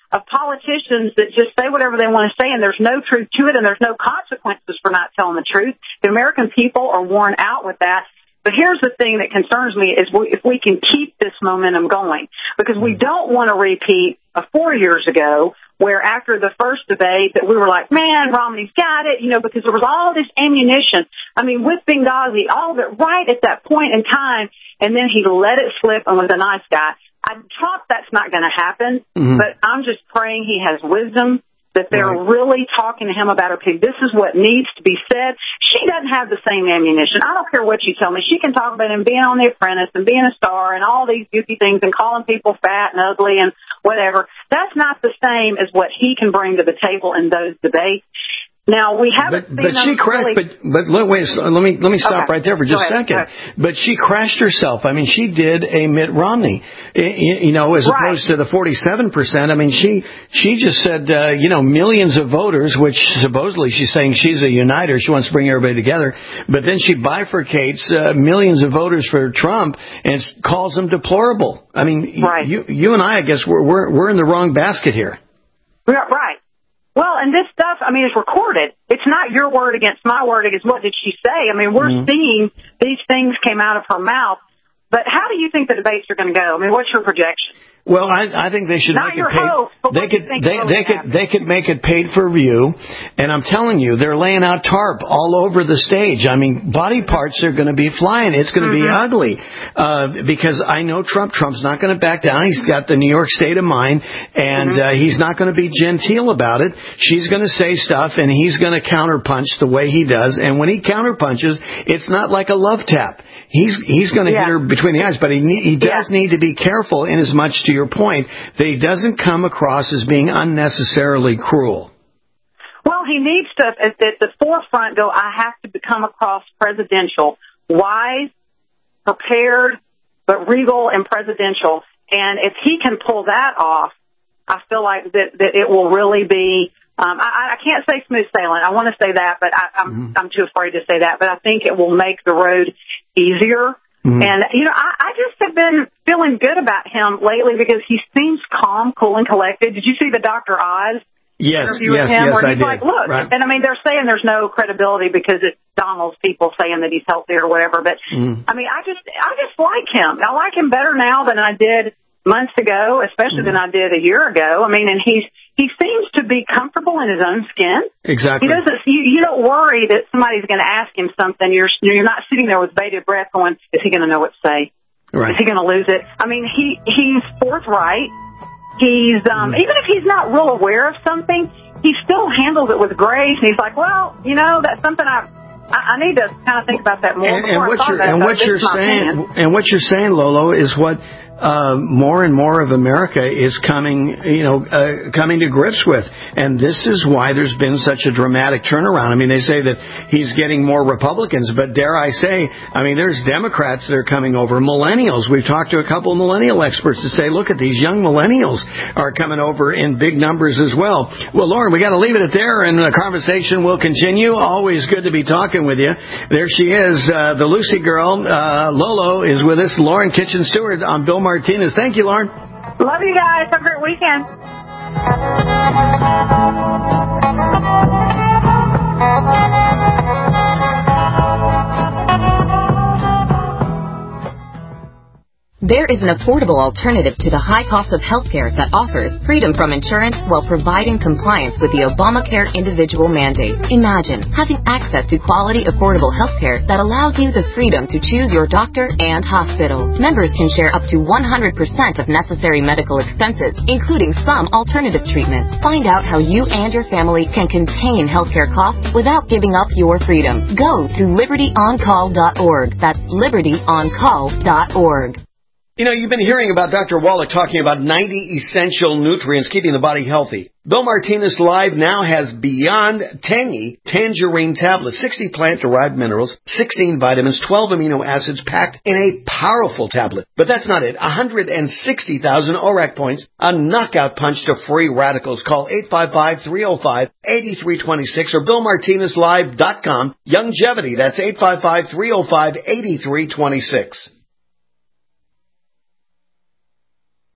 of politicians that just say whatever they want to say, and there's no truth to it, and there's no consequences for not telling the truth. The American people are worn out with that. But here's the thing that concerns me is we, if we can keep this momentum going, because we don't want to repeat of four years ago where after the first debate that we were like, man, Romney's got it, you know, because there was all this ammunition. I mean, with Benghazi, all of it right at that point in time, and then he let it slip and was a nice guy. I trust that's not going to happen, mm-hmm. but I'm just praying he has wisdom, that they're right. really talking to him about, okay, this is what needs to be said. She doesn't have the same ammunition. I don't care what you tell me. She can talk about him being on The Apprentice and being a star and all these goofy things and calling people fat and ugly and whatever. That's not the same as what he can bring to the table in those debates. Now, we haven't but, seen but she crashed, really... but, but let, wait, let me, let me stop okay. right there for just a second. But she crashed herself. I mean, she did a Mitt Romney, you know, as right. opposed to the forty-seven percent. I mean, she, she just said, uh, you know, millions of voters, which supposedly she's saying she's a uniter. She wants to bring everybody together. But then she bifurcates uh, millions of voters for Trump and calls them deplorable. I mean, right. you, you and I, I guess we're, we're, we're in the wrong basket here. Right. Well, and this stuff, I mean, it's recorded. It's not your word against my word against what did she say. I mean, we're mm-hmm. seeing these things came out of her mouth. But how do you think the debates are going to go? I mean, what's your projection? Well, I, I think they should Not make your it paid. hope, but they could, they, they could, happen? they could make it paid for view. And I'm telling you, they're laying out tarp all over the stage. I mean, body parts are going to be flying. It's going to mm-hmm. be ugly. Uh, because I know Trump. Trump's not going to back down. He's got the New York state of mind, and mm-hmm. uh, he's not going to be genteel about it. She's going to say stuff, and he's going to counterpunch the way he does. And when he counterpunches, it's not like a love tap. He's he's going to yeah. hit her between the eyes, but he he does yeah. need to be careful. In as much to your point, that he doesn't come across as being unnecessarily cruel. Well, he needs to at the forefront go. I have to become across presidential, wise, prepared, but regal and presidential. And if he can pull that off, I feel like that that it will really be. Um, I, I can't say smooth sailing. I want to say that, but I, I'm mm-hmm. I'm too afraid to say that. But I think it will make the road easier. Mm-hmm. And, you know, I, I just have been feeling good about him lately because he seems calm, cool, and collected. Did you see the Doctor Oz yes, interview yes, with him? Yes, where he's I did. like, look, right. and I mean, they're saying there's no credibility because it's Donald's people saying that he's healthy or whatever. But, mm-hmm. I mean, I just, I just like him. I like him better now than I did months ago, especially mm-hmm. than I did a year ago. I mean, and he's, he seems to be comfortable in his own skin. Exactly. He doesn't. You, you don't worry that somebody's going to ask him something. You're you're not sitting there with bated breath, going, "Is he going to know what to say? Right. Is he going to lose it?" I mean, he he's forthright. He's um, mm. even if he's not real aware of something, he still handles it with grace. And he's like, "Well, you know, that's something I I, I need to kind of think about that more." And, and what you're and what you're saying, and what you're saying, Lolo, is what. Uh, more and more of America is coming, you know, uh, coming to grips with. And this is why there's been such a dramatic turnaround. I mean, they say that he's getting more Republicans, but dare I say, I mean, there's Democrats that are coming over, millennials. We've talked to a couple of millennial experts to say, look at these young millennials are coming over in big numbers as well. Well, Lauren, we got to leave it at there, and the conversation will continue. Always good to be talking with you. There she is, uh, the Lucy girl. Uh, Lolo is with us. Lauren Kitchen Stewart on Bill Martinez. Thank you, Lauren. Love you guys. Have a great weekend. There is an affordable alternative to the high cost of healthcare that offers freedom from insurance while providing compliance with the Obamacare individual mandate. Imagine having access to quality, affordable healthcare that allows you the freedom to choose your doctor and hospital. Members can share up to one hundred percent of necessary medical expenses, including some alternative treatments. Find out how you and your family can contain healthcare costs without giving up your freedom. Go to liberty on call dot org. That's liberty on call dot org. You know, you've been hearing about Doctor Wallach talking about ninety essential nutrients keeping the body healthy. Bill Martinez Live now has Beyond Tangy Tangerine Tablets, sixty plant-derived minerals, sixteen vitamins, twelve amino acids packed in a powerful tablet. But that's not it. one hundred sixty thousand O R A C points, a knockout punch to free radicals. Call eight five five, three oh five, eight three two six or bill martinez live dot com. Longevity, that's eight five five, three oh five, eight three two six.